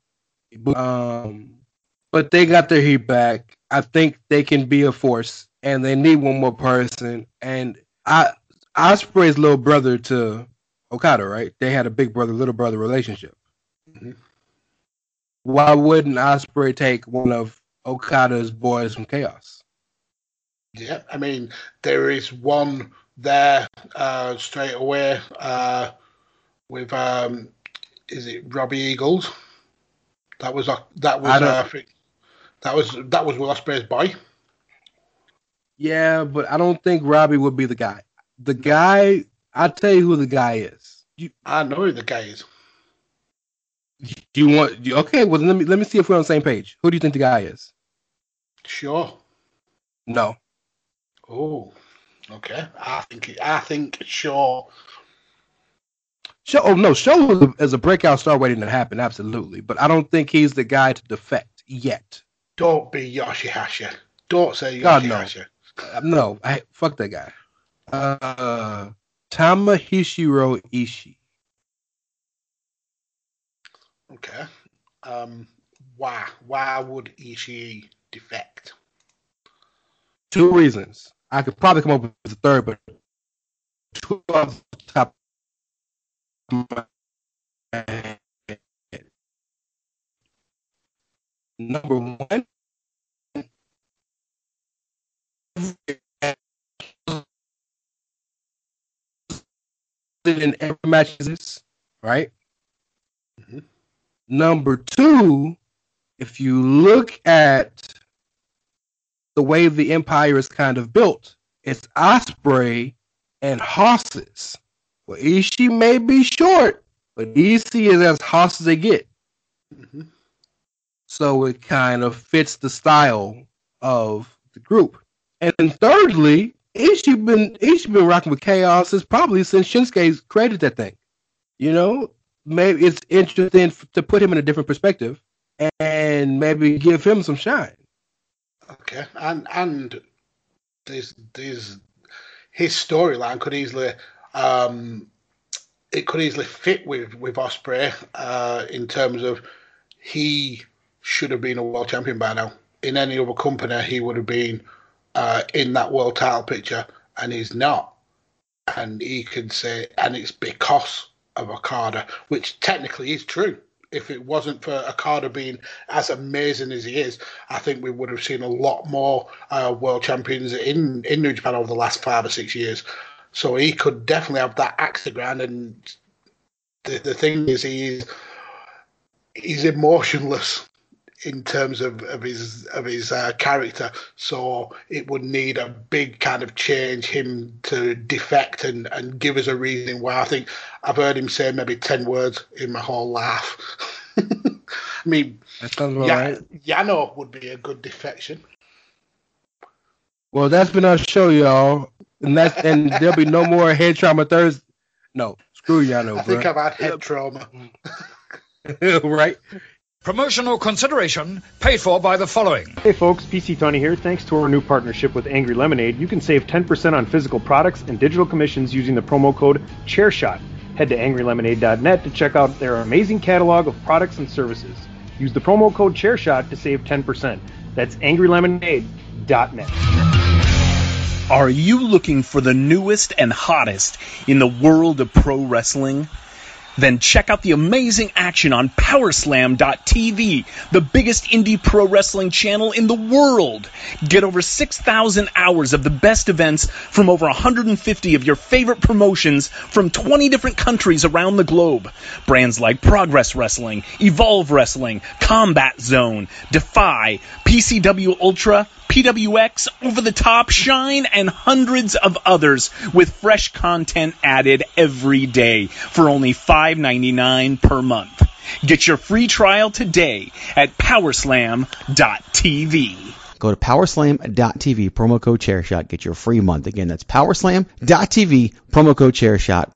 Um, but they got their heat back. I think they can be a force, and they need one more person. And I, Ospreay's little brother to Okada, right? They had a big brother, little brother relationship. Mm-hmm. Why wouldn't Ospreay take one of Okada's boys from Chaos? Yeah, I mean, there is one there uh, straight away uh, with, um, is it Robbie Eagles? That was uh, that was uh, that was that was Will Ospreay's boy. Yeah, but I don't think Robbie would be the guy. The guy, I'll tell you who the guy is. You, I know who the guy is. Do you want? Okay, well let me let me see if we're on the same page. Who do you think the guy is? Sure. No. Oh, okay. I think I think sure. Show, oh no, Show is a, is a breakout star waiting to happen, absolutely. But I don't think he's the guy to defect yet. Don't be Yoshihashi. Don't say Yoshihashi. God, no. no, I, fuck that guy. Uh, Tamahishiro Ishii. Okay. Um, why? Why would Ishii defect? Two reasons. I could probably come up with a third, but two off the top of my head. Number one, in every match is this, right? Mm-hmm. Number two, if you look at the way the Empire is kind of built, it's Ospreay and horses. Well, Ishii may be short, but Ishii is as horse as they get. Mm-hmm. So it kind of fits the style of the group. And then thirdly, Ishii been Ishii been rocking with Chaos since probably since Shinsuke created that thing. You know, maybe it's interesting to put him in a different perspective and maybe give him some shine. Okay, and and this this his storyline could easily um, it could easily fit with with Ospreay uh, in terms of he should have been a world champion by now. In any other company, he would have been uh, in that world title picture, and he's not. And he could say, and it's because of Okada, which technically is true. If it wasn't for Okada being as amazing as he is, I think we would have seen a lot more uh, world champions in, in New Japan over the last five or six years. So he could definitely have that axe to grind. And the, the thing is, he's, he's emotionless in terms of, of his of his uh, character. So it would need a big kind of change, him to defect and, and give us a reason why. I think I've heard him say maybe ten words in my whole life. I mean, that sounds about yeah, right. Yano would be a good defection. Well, that's been our show, y'all. And that's and there'll be no more head trauma Thursday. No, screw Yano, I bro. think I've had head trauma. Right? Promotional consideration paid for by the following. Hey folks, P C Tony here. Thanks to our new partnership with Angry Lemonade, you can save ten percent on physical products and digital commissions using the promo code ChairShot. Head to angry lemonade dot net to check out their amazing catalog of products and services. Use the promo code ChairShot to save ten percent. That's angry lemonade dot net. Are you looking for the newest and hottest in the world of pro wrestling? Then check out the amazing action on Powerslam dot T V, the biggest indie pro wrestling channel in the world. Get over six thousand hours of the best events from over one hundred fifty of your favorite promotions from twenty different countries around the globe. Brands like Progress Wrestling, Evolve Wrestling, Combat Zone, Defy, P C W Ultra, P W X, Over the Top, Shine, and hundreds of others with fresh content added every day for only five ninety-nine per month. Get your free trial today at Powerslam dot T V. Go to Powerslam dot T V, promo code ChairShot, get your free month. Again, that's Powerslam dot T V, promo code ChairShot.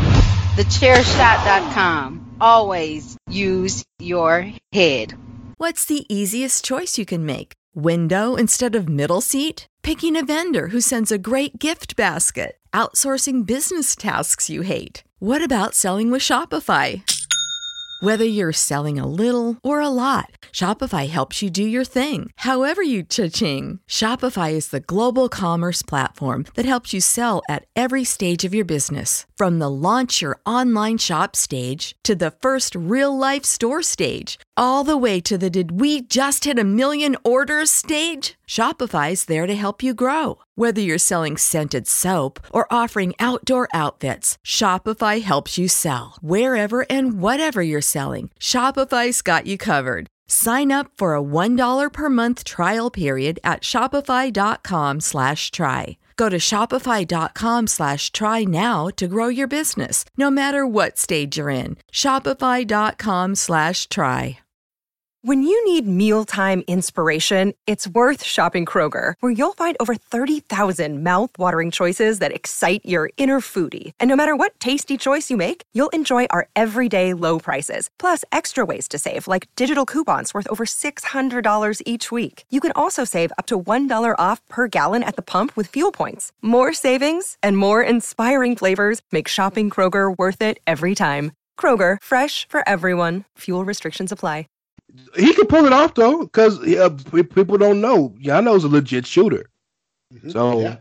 the chair shot dot com. Always use your head. What's the easiest choice you can make? Window instead of middle seat? Picking a vendor who sends a great gift basket? Outsourcing business tasks you hate? What about selling with Shopify? Whether you're selling a little or a lot, Shopify helps you do your thing, however you cha-ching. Shopify is the global commerce platform that helps you sell at every stage of your business. From the launch your online shop stage to the first real-life store stage, all the way to the did we just hit a million orders stage. Shopify's there to help you grow. Whether you're selling scented soap or offering outdoor outfits, Shopify helps you sell. Wherever and whatever you're selling, Shopify's got you covered. Sign up for a one dollar per month trial period at shopify.com slash try. Go to shopify.com slash try now to grow your business, no matter what stage you're in. Shopify.com slash try. When you need mealtime inspiration, it's worth shopping Kroger, where you'll find over thirty thousand mouth-watering choices that excite your inner foodie. And no matter what tasty choice you make, you'll enjoy our everyday low prices, plus extra ways to save, like digital coupons worth over six hundred dollars each week. You can also save up to one dollar off per gallon at the pump with fuel points. More savings and more inspiring flavors make shopping Kroger worth it every time. Kroger, fresh for everyone. Fuel restrictions apply. He can pull it off though, because uh, people don't know. Yano's a legit shooter, mm-hmm. so yeah.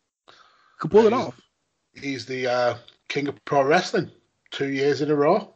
can pull it he's, off. He's the uh, king of pro wrestling, two years in a row.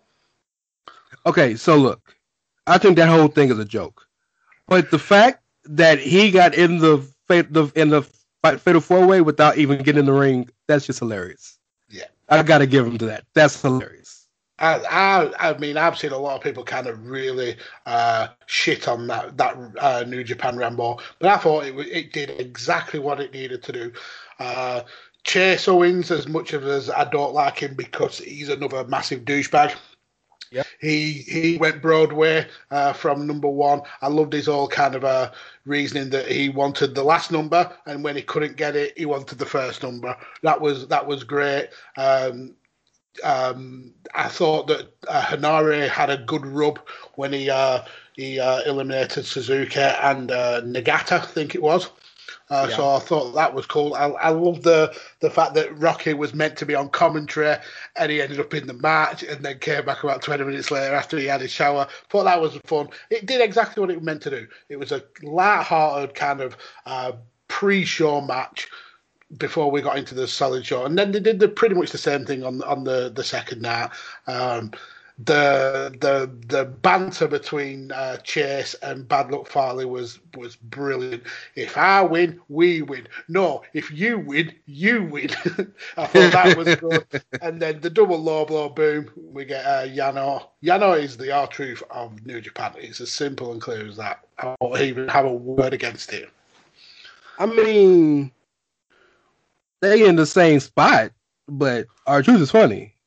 Okay, so look, I think that whole thing is a joke, but the fact that he got in the the in the fatal four way without even getting in the ring, that's just hilarious. Yeah, I got to give him to that. That's hilarious. I, I, I mean, I've seen a lot of people kind of really uh, shit on that that uh, New Japan Rambo, but I thought it it did exactly what it needed to do. Uh, Chase Owens, as much as I don't like him because he's another massive douchebag, Yep. He he went Broadway uh, from number one. I loved his whole kind of uh, reasoning that he wanted the last number, and when he couldn't get it, he wanted the first number. That was that was great. Um, um, I thought that uh, Hanare had a good rub when he uh, he uh, eliminated Suzuki and uh, Nagata, I think it was. Uh, yeah. So I thought that was cool. I, I love the the fact that Rocky was meant to be on commentary and he ended up in the match and then came back about twenty minutes later after he had his shower. Thought that was fun. It did exactly what it was meant to do. It was a light-hearted kind of uh, pre-show match before we got into the solid show. And then they did the, pretty much the same thing on on the, the second night. Um, the the the banter between uh, Chase and Bad Luck Farley was was brilliant. If I win, we win. No, if you win, you win. I thought that was good. And then the double low blow, boom, we get uh, Yano. Yano is the R-Truth of New Japan. It's as simple and clear as that. I don't even have a word against it. I mean, they in the same spot, but R-Truth is funny.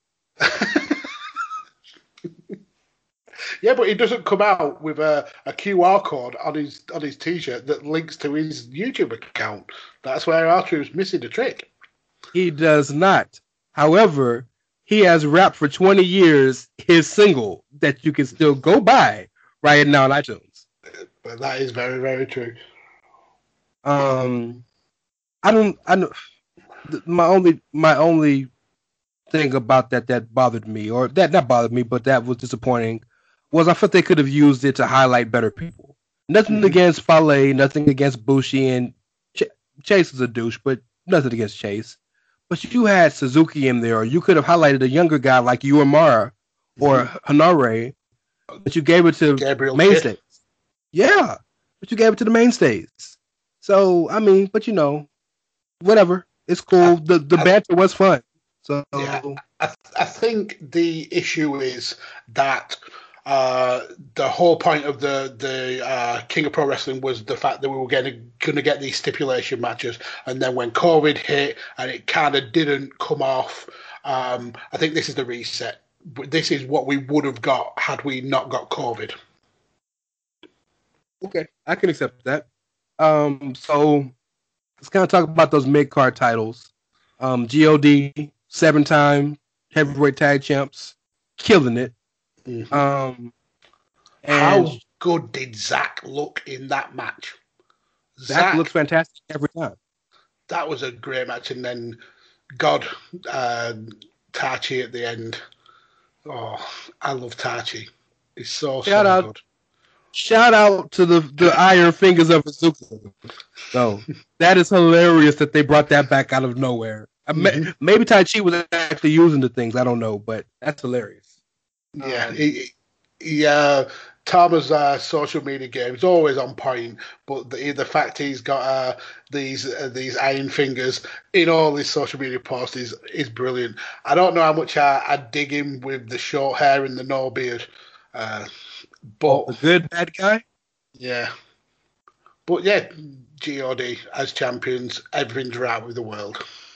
Yeah, but he doesn't come out with a, a Q R code on his on his T-shirt that links to his YouTube account. That's where R-Truth's missing the trick. He does not. However, he has rapped for twenty years his single that you can still go buy right now on iTunes. But that is very, very true. Um, I don't. I know. My only my only thing about that that bothered me, or that not bothered me, but that was disappointing, was I felt they could have used it to highlight better people. Nothing mm-hmm. against Fale, nothing against Bushi, and Ch- Chase is a douche, but nothing against Chase. But you had Suzuki in there, or you could have highlighted a younger guy like Uemura or mm-hmm. Hanare, but you gave it to Gabriel mainstays. Kidd. Yeah, but you gave it to the mainstays. So, I mean, but you know, whatever. It's cool. The the banter was fun. So yeah, I, I think the issue is that Uh, the whole point of the the uh, King of Pro Wrestling was the fact that we were going to get these stipulation matches, and then when COVID hit and it kind of didn't come off, um, I think this is the reset. This is what we would have got had we not got COVID. Okay, I can accept that. Um, so let's kind of talk about those mid card titles. Um, G O D, seven time heavyweight tag champs, killing it. Mm-hmm. Um, How good did Zach look in that match? Zach, Zach looks fantastic every time. That was a great match, and then God, uh, Tachi at the end. Oh, I love Tachi. He's so shout so out, good. Shout out to the the Iron Fingers of Azuka. So that is hilarious that they brought that back out of nowhere. Mm-hmm. Maybe Tai Chi was actually using the things. I don't know, but that's hilarious. Yeah, um, he, he, uh, Tama's uh, social media game is always on point, but the, the fact he's got uh, these uh, these iron fingers in all his social media posts is, is brilliant. I don't know how much I, I dig him with the short hair and the no beard, uh, but a good bad guy. Yeah, but yeah, G O D as champions, everything's right with the world.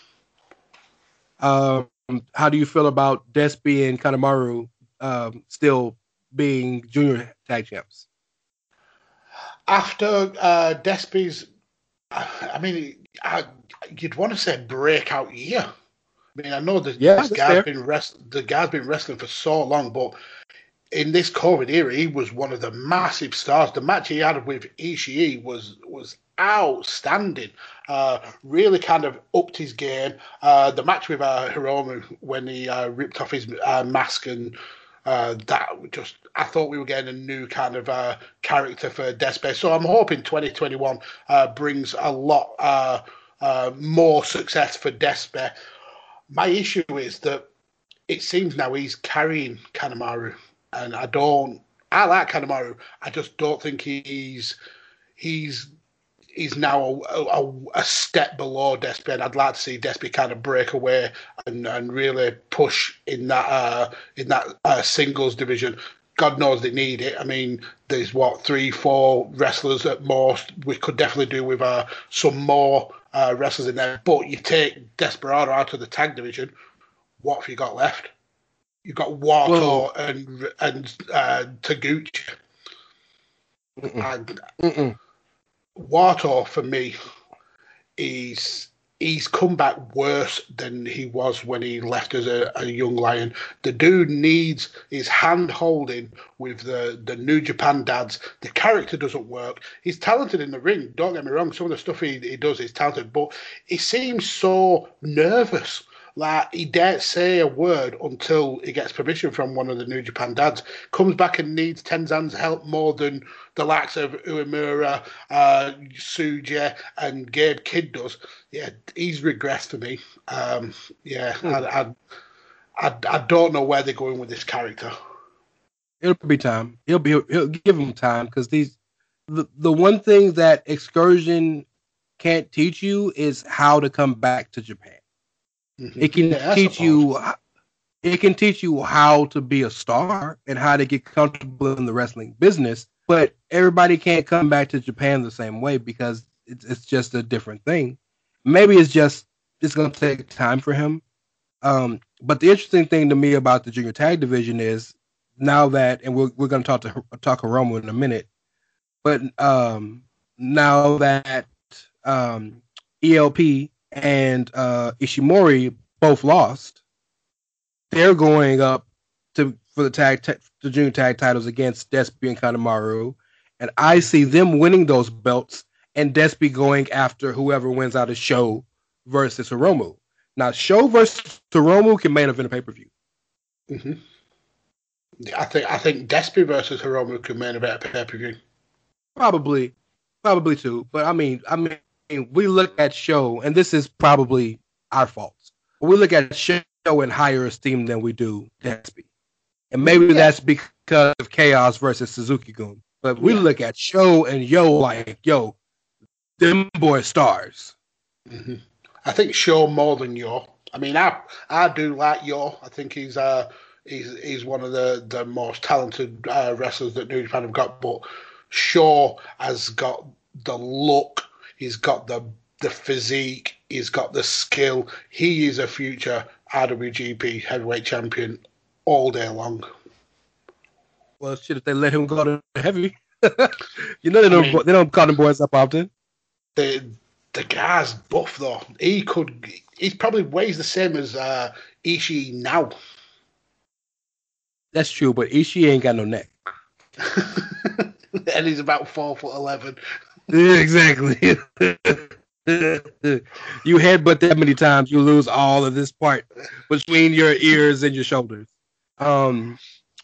Um, how do you feel about Despy and Kanemaru Um, still being junior tag champs? After uh, Despy's, I mean, I, you'd want to say breakout year. I mean, I know that yeah, this guy's been rest, the guy's been wrestling for so long, but in this COVID era, he was one of the massive stars. The match he had with Ishii was was outstanding. Uh, really kind of upped his game. Uh, the match with uh, Hiromu when he uh, ripped off his uh, mask and Uh, that just, I thought we were getting a new kind of uh, character for Despy. So I'm hoping twenty twenty-one uh, brings a lot uh, uh, more success for Despy. My issue is that it seems now he's carrying Kanemaru, and I don't. I like Kanemaru. I just don't think he's he's he's now a, a, a step below Despy, and I'd like to see Despy kind of break away and, and really push in that uh, in that uh, singles division. God knows they need it. I mean, there's what three, four wrestlers at most. We could definitely do with uh, some more uh, wrestlers in there. But you take Desperado out of the tag division, what have you got left? You've got Wato well, and and uh, Taguchi. And mm-mm. Wato, for me, is he's come back worse than he was when he left as a, a young lion. The dude needs his hand holding with the, the New Japan dads. The character doesn't work. He's talented in the ring. Don't get me wrong. Some of the stuff he, he does is talented, but he seems so nervous. Like he daren't say a word until he gets permission from one of the New Japan dads. Comes back and needs Tenzan's help more than the likes of Uemura, uh, Suja, and Gabe Kidd does. Yeah, he's regressed for me. Um, yeah, hmm. I, I, I, I don't know where they're going with this character. It'll be time. He'll be. He'll give him time because these. The the one thing that Excursion can't teach you is how to come back to Japan. Mm-hmm. It can yeah, teach you. It can teach you how to be a star and how to get comfortable in the wrestling business. But everybody can't come back to Japan the same way because it's it's just a different thing. Maybe it's just it's going to take time for him. Um, but the interesting thing to me about the junior tag division is now that, and we're we're going to talk to talk Hiromu in a minute, but um, now that um, E L P and uh, Ishimori both lost, they're going up to for the tag t- the junior tag titles against Despy and Kanemaru, and I see them winning those belts and Despy going after whoever wins out of Show versus Hiromu. Now, Show versus Hiromu can main event a pay per view. Mm-hmm. I think I think Despy versus Hiromu can main event a pay per view. Probably, probably too. But I mean, I mean, we look at Show, and this is probably our fault. We look at Show in higher esteem than we do Despy, and maybe yeah. that's because of Chaos versus Suzuki-gun. But we yeah. look at Show and Yo like, yo, them boy stars. Mm-hmm. I think Show more than Yo. I mean, I I do like Yo. I think he's uh he's he's one of the, the most talented uh, wrestlers that New Japan have got. But Shaw has got the look. He's got the the physique. He's got the skill. He is a future R W G P heavyweight champion all day long. Well, shit, if they let him go to heavy, you know they don't I mean, they don't call them boys up often. The the guy's buff though. He could. He probably weighs the same as uh, Ishii now. That's true, but Ishii ain't got no neck. And he's about four foot eleven. Yeah, exactly. You headbutt that many times, you lose all of this part between your ears and your shoulders. Um,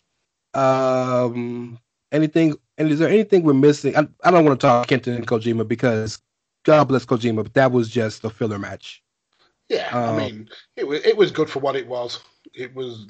um, anything? And is there anything we're missing? I, I don't want to talk Kenta and Kojima because God bless Kojima, but that was just a filler match. Yeah, um, I mean, it was it was good for what it was. It was.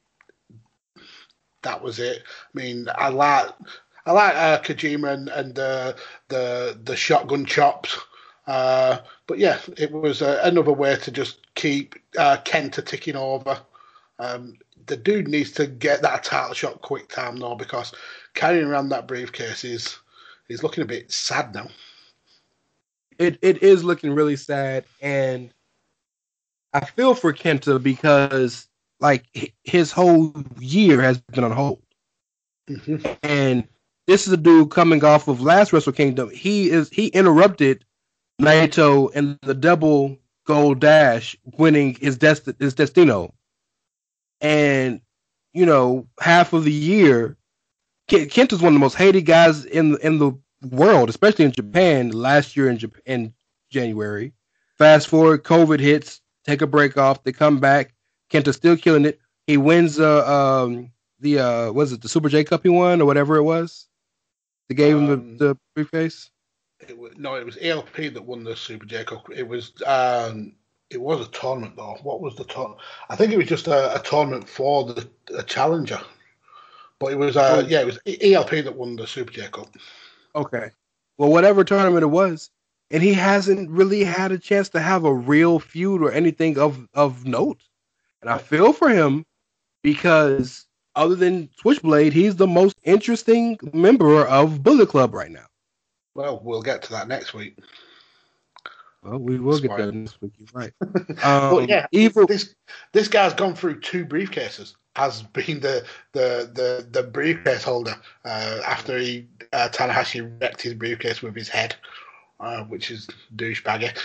That was it. I mean, I like I like uh, Kojima and, and uh, the the shotgun chops. Uh, but yeah, it was uh, another way to just keep uh, Kenta ticking over. Um, the dude needs to get that title shot quick time though, because carrying around that briefcase is is looking a bit sad now. It it is looking really sad, and I feel for Kenta because like his whole year has been on hold, mm-hmm. and this is a dude coming off of last Wrestle Kingdom. He is he interrupted Naito in the double gold dash, winning his desti- his Destino. And, you know, half of the year, Kenta's one of the most hated guys in in the world, especially in Japan. Last year in Japan, in January. Fast forward, COVID hits, take a break off, they come back. Kenta's still killing it. He wins uh, um, the, uh, was it the Super J Cup he won or whatever it was? They gave um, him the, the briefcase? It was, no, it was A L P that won the Super J Cup. It was um, it was a tournament though. What was the tournament? I think it was just a, a tournament for the a challenger. But it was uh, oh. yeah, it was E L P that won the Super J Cup. Okay. Well, whatever tournament it was, and he hasn't really had a chance to have a real feud or anything of of note. And I feel for him because other than Switchblade, he's the most interesting member of Bullet Club right now. Well, we'll get to that next week. Well, we will get Spoiler. that next week. You're right. But Um, yeah, evil. this this guy's gone through two briefcases as being the the the, the briefcase holder uh, after he uh, Tanahashi wrecked his briefcase with his head, uh, which is douchebaggy.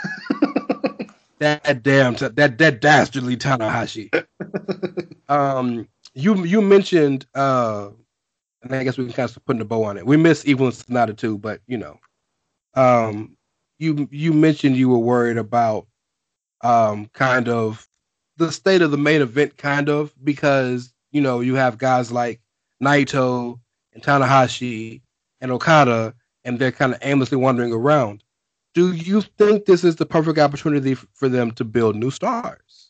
That damn that that dastardly Tanahashi. um, you you mentioned, uh, and I guess we can kind of put a bow on it. We missed Evil and Sonata too, but you know, um, you you mentioned you were worried about, um, kind of the state of the main event, kind of because you know you have guys like Naito and Tanahashi and Okada, and they're kind of aimlessly wandering around. Do you think this is the perfect opportunity for them to build new stars?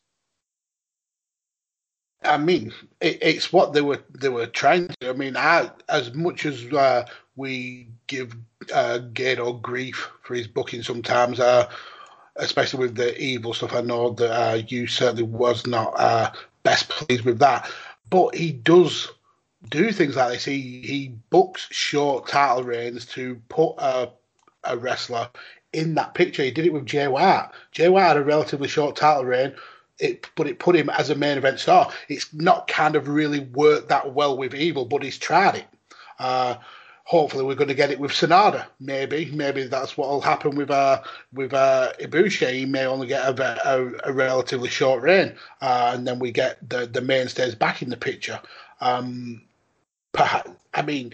I mean, it, it's what they were they were trying to. I mean, I, as much as uh, we give uh, Gedo grief for his booking sometimes, uh, especially with the evil stuff, I know that uh, you certainly was not uh, best pleased with that. But he does do things like this. He he books short title reigns to put a, a wrestler in that picture. He did it with Jay White. Jay White had a relatively short title reign, it, but it put him as a main event star. It's not kind of really worked that well with Evil, but he's tried it. Uh, hopefully we're going to get it with Sonata. Maybe, maybe that's what will happen with uh, with uh, Ibushi. He may only get a, a, a relatively short reign, uh, and then we get the, the mainstays back in the picture. Um, perhaps, I mean,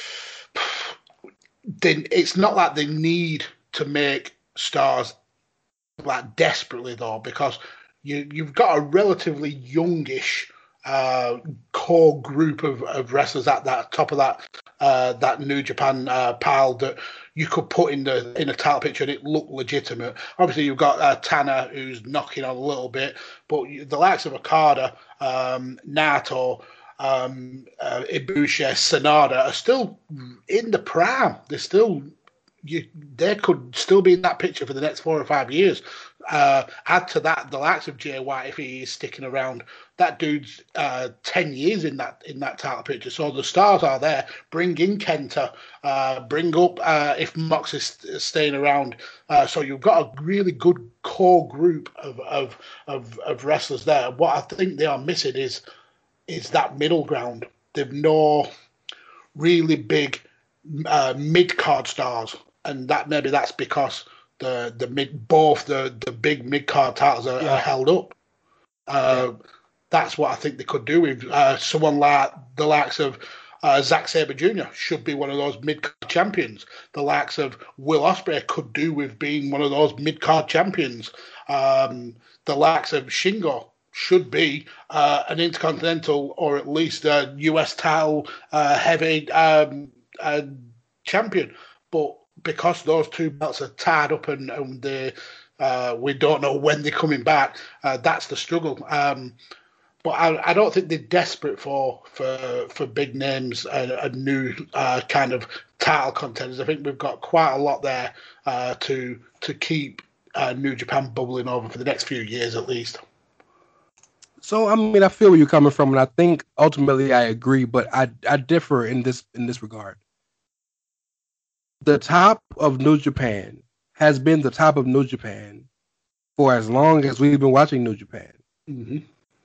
they, it's not like they need to make stars like desperately though, because you you've got a relatively youngish uh, core group of, of wrestlers at that top of that uh, that New Japan uh, pile that you could put in the in a title picture and it looked legitimate. Obviously, you've got uh, Tana who's knocking on a little bit, but the likes of Okada, um, Naito, um, uh, Ibushi, Sonata are still in the prime. They're still. You, they could still be in that picture for the next four or five years. Uh, add to that the likes of Jay White, if he is sticking around. That dude's uh, ten years in that in that title picture. So the stars are there. Bring in Kenta. Uh, bring up uh, if Mox is staying around. Uh, so you've got a really good core group of of, of of wrestlers there. What I think they are missing is is that middle ground. They've no really big uh, mid card stars. And that maybe that's because the the mid both the, the big mid card titles are, yeah. are held up. Uh, yeah. That's what I think they could do with uh, someone like the likes of uh, Zack Sabre Junior should be one of those mid card champions. The likes of Will Ospreay could do with being one of those mid card champions. Um, the likes of Shingo should be uh, an intercontinental or at least a U S title uh, heavy um, uh, champion, but because those two belts are tied up and, and they, uh, we don't know when they're coming back, uh, that's the struggle. Um, but I, I don't think they're desperate for for, for big names and, and new uh, kind of title contenders. I think we've got quite a lot there uh, to to keep uh, New Japan bubbling over for the next few years at least. So I mean, I feel where you're coming from, and I think ultimately I agree, but I I differ in this in this regard. The top of New Japan has been the top of New Japan for as long as we've been watching New Japan. Mm-hmm.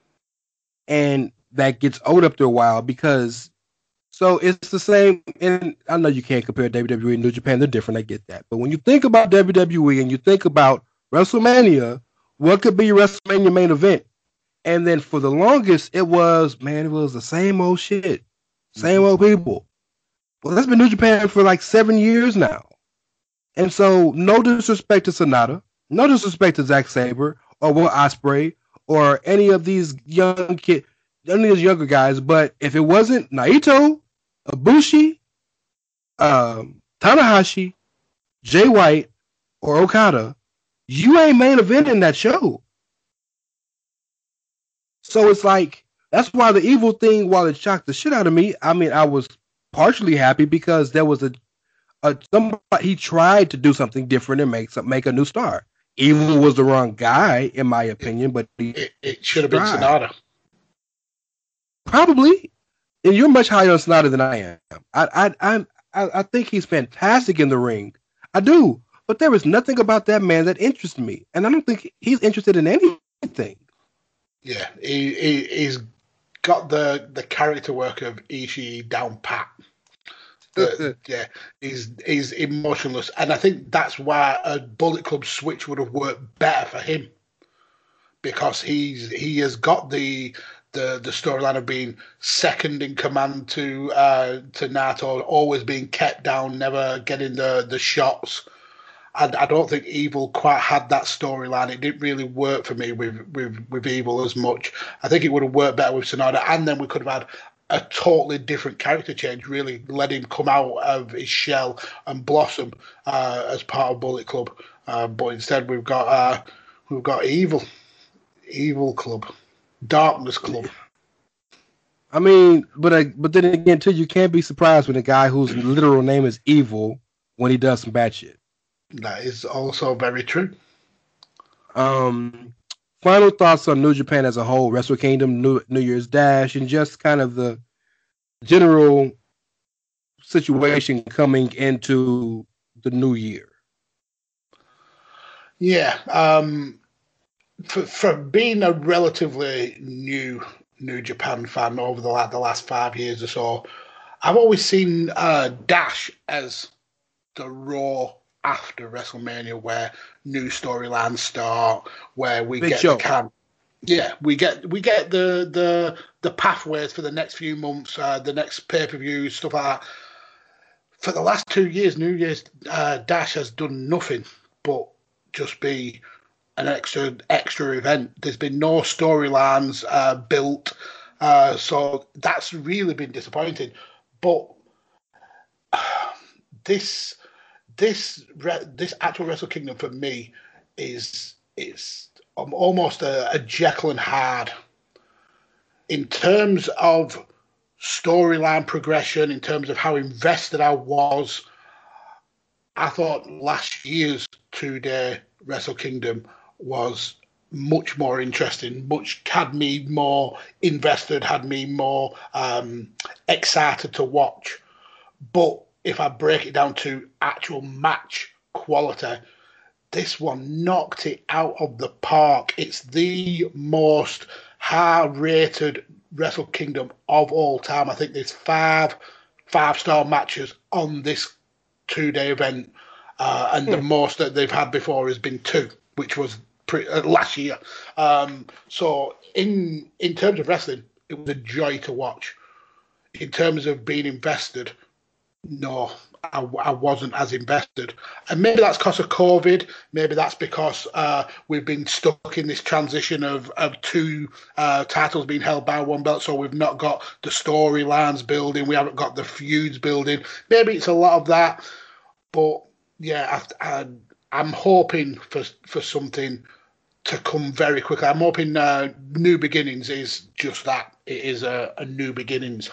And that gets old after a while because, so it's the same, and I know you can't compare W W E and New Japan, they're different, I get that. But when you think about W W E and you think about WrestleMania, what could be your WrestleMania main event? And then for the longest, it was, man, it was the same old shit, same old people. Well, that's been New Japan for like seven years now. And so, no disrespect to Sonata, no disrespect to Zack Sabre or Will Ospreay or any of these young kid, any of these younger guys, but if it wasn't Naito, Ibushi, um, Tanahashi, Jay White, or Okada, you ain't main eventing that show. So it's like, that's why the evil thing, while it shocked the shit out of me, I mean, I was partially happy because there was a, a somebody, he tried to do something different and make some, make a new star. Evil was the wrong guy, in my opinion, but he it, it should have been Sonata. Probably, and you're much higher on Sonata than I am. I I I I think he's fantastic in the ring. I do, but there was nothing about that man that interested me, and I don't think he's interested in anything. Yeah, he, he he's got the the character work of Ishii down pat. The, yeah, he's he's emotionless, and I think that's why a Bullet Club switch would have worked better for him, because he's he has got the the the storyline of being second in command to uh, to Nato, always being kept down, never getting the the shots. And I don't think Evil quite had that storyline. It didn't really work for me with, with with Evil as much. I think it would have worked better with Sonata, and then we could have had a totally different character change, really let him come out of his shell and blossom uh, as part of Bullet Club. Uh, but instead, we've got uh, we've got Evil, Evil Club, Darkness Club. I mean, but uh, but then again, too, you can't be surprised when a guy whose literal name is Evil when he does some bad shit. That is also very true. Um. Final thoughts on New Japan as a whole, Wrestle Kingdom, New, New Year's Dash, and just kind of the general situation coming into the new year. Yeah, um, for, for being a relatively new New Japan fan over the, like, the last five years or so, I've always seen uh, Dash as the Raw after WrestleMania, where new storylines start, where we Big get show. the can, yeah, we get we get the the the pathways for the next few months, uh, the next pay per views, stuff like that. For the last two years, New Year's uh, Dash has done nothing but just be an extra extra event. There's been no storylines uh, built, uh, so that's really been disappointing. But uh, this. This this actual Wrestle Kingdom for me is is almost a, a Jekyll and Hyde in terms of storyline progression, in terms of how invested I was. I thought last year's two-day Wrestle Kingdom was much more interesting, much had me more invested, had me more um, excited to watch. But if I break it down to actual match quality, this one knocked it out of the park. It's the most high-rated Wrestle Kingdom of all time. I think there's five five-star matches on this two-day event, uh, and hmm. the most that they've had before has been two, which was pre- uh, last year. Um, so in in terms of wrestling, it was a joy to watch. In terms of being invested, no, I, I wasn't as invested. And maybe that's because of COVID. Maybe that's because uh, we've been stuck in this transition of, of two uh, titles being held by one belt. So we've not got the storylines building. We haven't got the feuds building. Maybe it's a lot of that. But yeah, I, I, I'm hoping for, for something to come very quickly. I'm hoping uh, New Beginnings is just that. It is a, a New Beginnings.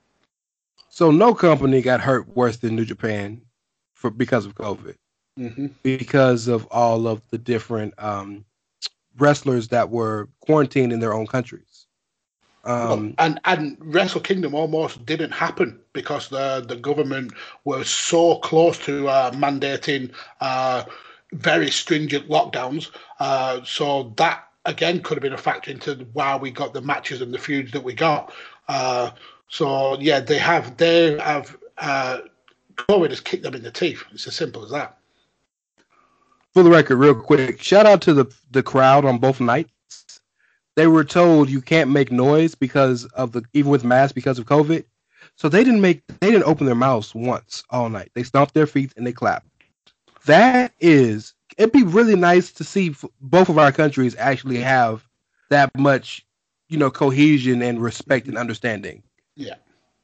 So no company got hurt worse than New Japan for because of COVID, mm-hmm. because of all of the different um, wrestlers that were quarantined in their own countries. Um, well, and and Wrestle Kingdom almost didn't happen because the the government was so close to uh, mandating uh, very stringent lockdowns. Uh, so that again could have been a factor into why we got the matches and the feuds that we got. Uh, So yeah, they have they have uh, COVID has kicked them in the teeth. It's as simple as that. For the record, real quick, shout out to the the crowd on both nights. They were told you can't make noise because of the even with masks because of COVID. So they didn't make they didn't open their mouths once all night. They stomped their feet and they clapped. That is, it'd be really nice to see both of our countries actually have that much, you know, cohesion and respect and understanding. Yeah.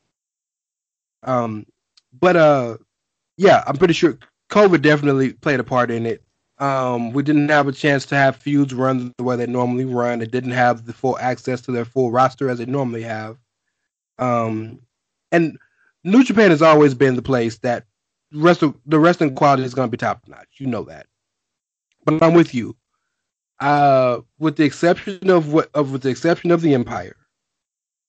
Um, but uh, yeah, I'm pretty sure COVID definitely played a part in it. Um, we didn't have a chance to have feuds run the way they normally run. They didn't have the full access to their full roster as they normally have. Um, and New Japan has always been the place that wrestle, the wrestling quality is going to be top notch. You know that. But I'm with you. Uh, with the exception of what, of with the exception of the Empire.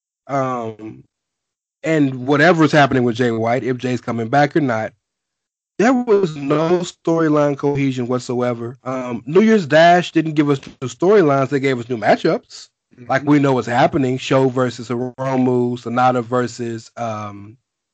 Um. And whatever's happening with Jay White, if Jay's coming back or not, there was no storyline cohesion whatsoever. Um, New Year's Dash didn't give us new storylines; they gave us new matchups. Mm-hmm. Like we know what's happening: Sho versus Hiromu, Sonata versus um,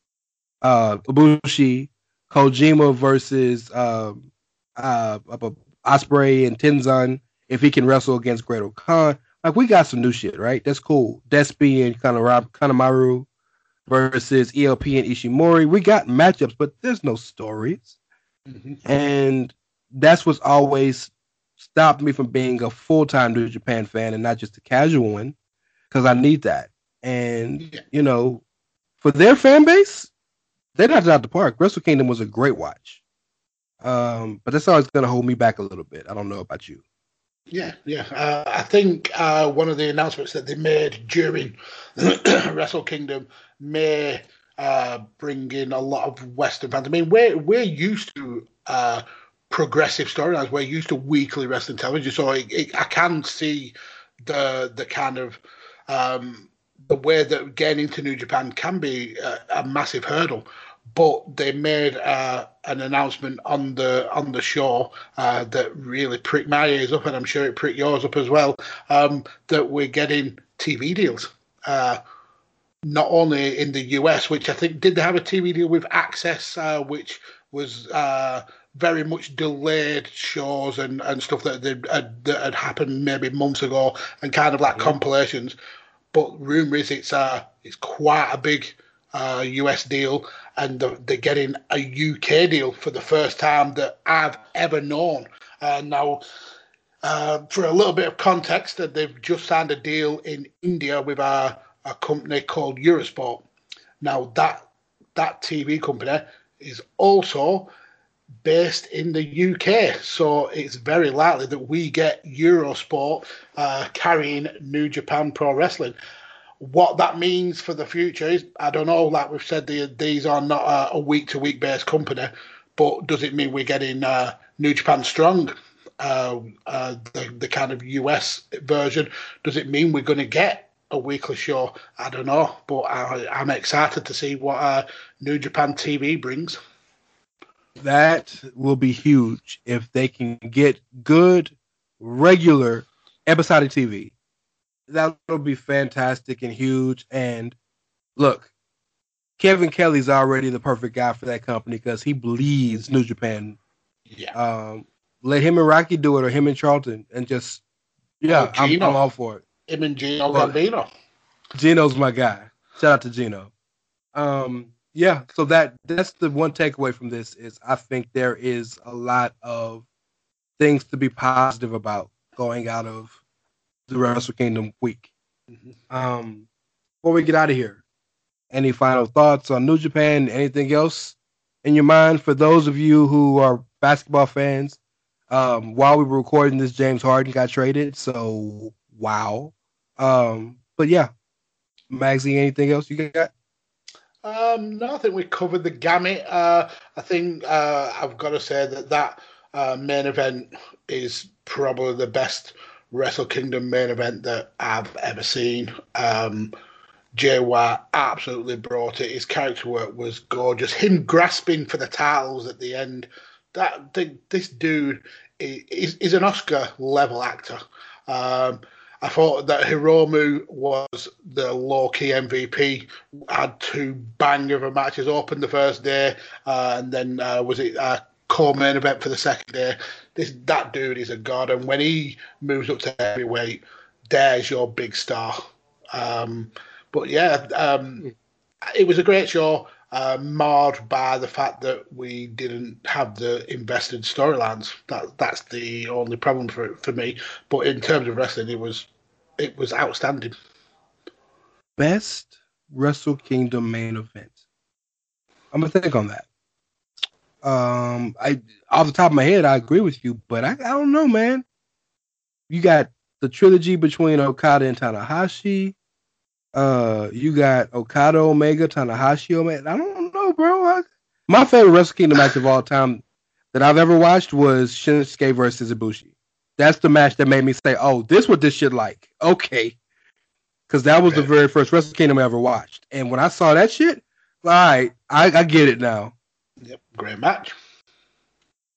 uh, Ibushi, Kojima versus uh, uh, Ospreay and Tenzan. If he can wrestle against Great Khan, like we got some new shit, right? That's cool. Despy and kind of Kanemaru versus E L P and Ishimori. We got matchups, but there's no stories. Mm-hmm. And that's what's always stopped me from being a full-time New Japan fan and not just a casual one, because I need that. And, yeah. you know, for their fan base, they knocked it out the park. Wrestle Kingdom was a great watch. Um, but that's always going to hold me back a little bit. I don't know about you. Yeah, yeah. Uh, I think uh, one of the announcements that they made during Wrestle Kingdom may uh, bring in a lot of Western fans. I mean, we're we're used to uh, progressive storylines. We're used to weekly wrestling television, so it, it, I can see the the kind of um, the way that getting into New Japan can be a, a massive hurdle. But they made uh, an announcement on the on the show uh, that really pricked my ears up, and I'm sure it pricked yours up as well. Um, that we're getting T V deals, uh, not only in the U S, which I think did they have a T V deal with Access, uh, which was uh, very much delayed shows and, and stuff that, they, uh, that had happened maybe months ago, and kind of like yeah. compilations. But rumour is it's uh, it's quite a big uh, U S deal. And they're getting a U K deal for the first time that I've ever known. Uh, now, uh, for a little bit of context, uh, they've just signed a deal in India with a, a company called Eurosport. Now, that that T V company is also based in the U K, so it's very likely that we get Eurosport uh, carrying New Japan Pro Wrestling. What that means for the future is, I don't know, like we've said, the, these are not a, a week-to-week based company, but does it mean we're getting uh, New Japan Strong, uh, uh, the, the kind of U S version? Does it mean we're going to get a weekly show? I don't know, but I, I'm excited to see what uh, New Japan T V brings. That will be huge if they can get good, regular, episodic T V. That'll be fantastic and huge. And look, Kevin Kelly's already the perfect guy for that company because he bleeds New Japan. Yeah. Um, let him and Rocky do it, or him and Charlton, and just yeah, oh, I'm, I'm all for it. Him and Gino Gambino. Gino's my guy. Shout out to Gino. Um, yeah. So that that's the one takeaway from this is I think there is a lot of things to be positive about going out of the Wrestle Kingdom week. Mm-hmm. Um, before we get out of here, any final thoughts on New Japan? Anything else in your mind for those of you who are basketball fans? Um, while we were recording this, James Harden got traded, so wow. Um, but yeah, Magsy, anything else you got? Um, no, I think we covered the gamut. Uh, I think uh, I've got to say that that uh, main event is probably the best Wrestle Kingdom main event that I've ever seen. Um, Jay White absolutely brought it. His character work was gorgeous. Him grasping for the titles at the end. That the, this dude is, is an Oscar level actor. Um, I thought that Hiromu was the low key M V P. Had two bang of a matches. Opened the first day, uh, and then uh, was it? Uh, co-main event for the second day. This that dude is a god, and when he moves up to heavyweight, there's your big star. Um, but yeah, um, it was a great show, uh, marred by the fact that we didn't have the invested storylines. That that's the only problem for for me. But in terms of wrestling, it was it was outstanding. Best Wrestle Kingdom main event. I'm gonna think on that. Um, I off the top of my head, I agree with you, but I, I don't know, man. You got the trilogy between Okada and Tanahashi. Uh, you got Okada Omega, Tanahashi Omega. I don't know, bro. I, my favorite Wrestle Kingdom match of all time that I've ever watched was Shinsuke versus Ibushi. That's the match that made me say, "Oh, this what this shit like." Okay, because that was okay. The very first Wrestle Kingdom I ever watched, and when I saw that shit, all right, I, I get it now. Yep, great match.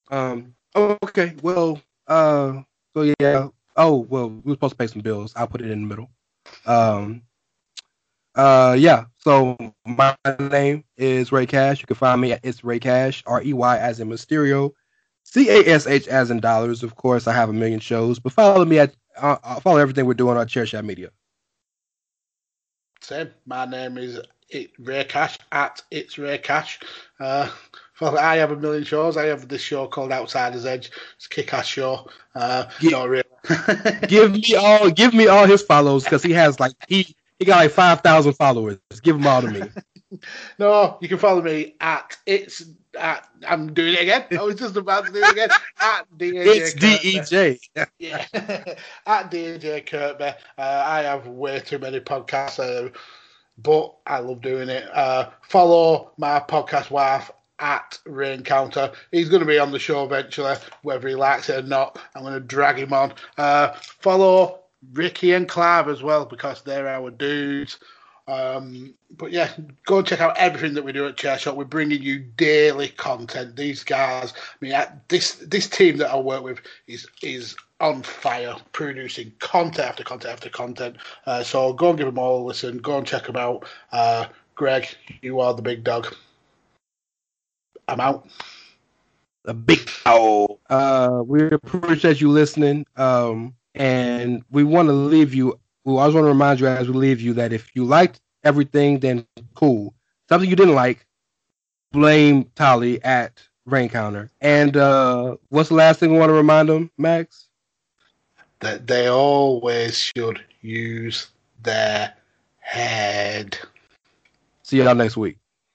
Um. Oh, okay. Well. Uh. So yeah. Oh well, we were supposed to pay some bills. I'll put it in the middle. Um. Uh. Yeah. So my name is Ray Cash. You can find me at It's Ray Cash. R E Y as in Mysterio. C A S H as in dollars. Of course, I have a million shows. But follow me at uh, follow everything we're doing on Chairshot Media. Same. My name is it, Ray Cash at It's Ray Cash. Uh, I have a million shows. I have this show called Outsider's Edge. It's a kick-ass show. Uh, give, not really. give me all. Give me all his follows because he has like he he got like five thousand followers. Give them all to me. No, you can follow me at it's. At, I'm doing it again. I was just about to do it again. At D A J It's D E J. Yeah. At D A J Kirkby. Uh, I have way too many podcasts, uh, but I love doing it. Uh, follow my podcast wife at Rain Counter. He's going to be on the show eventually, whether he likes it or not. I'm going to drag him on. Uh, follow Ricky and Clive as well because they're our dudes. Um, but yeah, go and check out everything that we do at Chairshot. We're bringing you daily content. These guys, I mean, this this team that I work with is is on fire, producing content after content after content. Uh, so go and give them all a listen. Go and check them out. Uh, Greg, you are the big dog. I'm out. The big dog. Uh, we appreciate you listening. Um, and we want to leave you. We always want to remind you as we leave you that if you liked everything, then cool. Something you didn't like, blame Tali at Rain Counter. And uh, what's the last thing we want to remind them, Max? That they always should use their head. See y'all next week.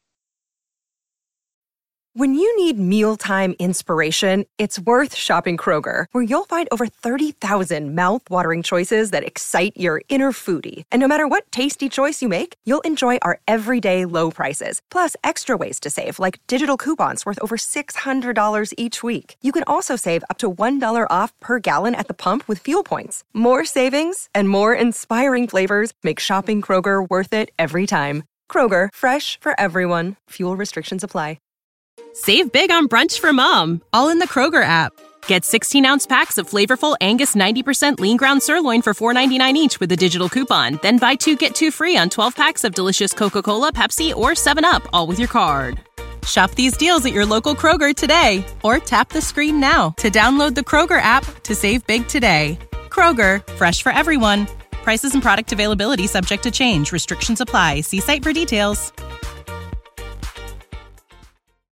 When you need mealtime inspiration, it's worth shopping Kroger, where you'll find over thirty thousand mouth-watering choices that excite your inner foodie. And no matter what tasty choice you make, you'll enjoy our everyday low prices, plus extra ways to save, like digital coupons worth over six hundred dollars each week. You can also save up to one dollar off per gallon at the pump with fuel points. More savings and more inspiring flavors make shopping Kroger worth it every time. Kroger, fresh for everyone. Fuel restrictions apply. Save big on brunch for mom, all in the Kroger app. Get sixteen-ounce packs of flavorful Angus ninety percent lean ground sirloin for four ninety-nine each with a digital coupon. Then buy two, get two free on twelve packs of delicious Coca-Cola, Pepsi, or seven up, all with your card. Shop these deals at your local Kroger today, or tap the screen now to download the Kroger app to save big today. Kroger, fresh for everyone. Prices and product availability subject to change. Restrictions apply. See site for details.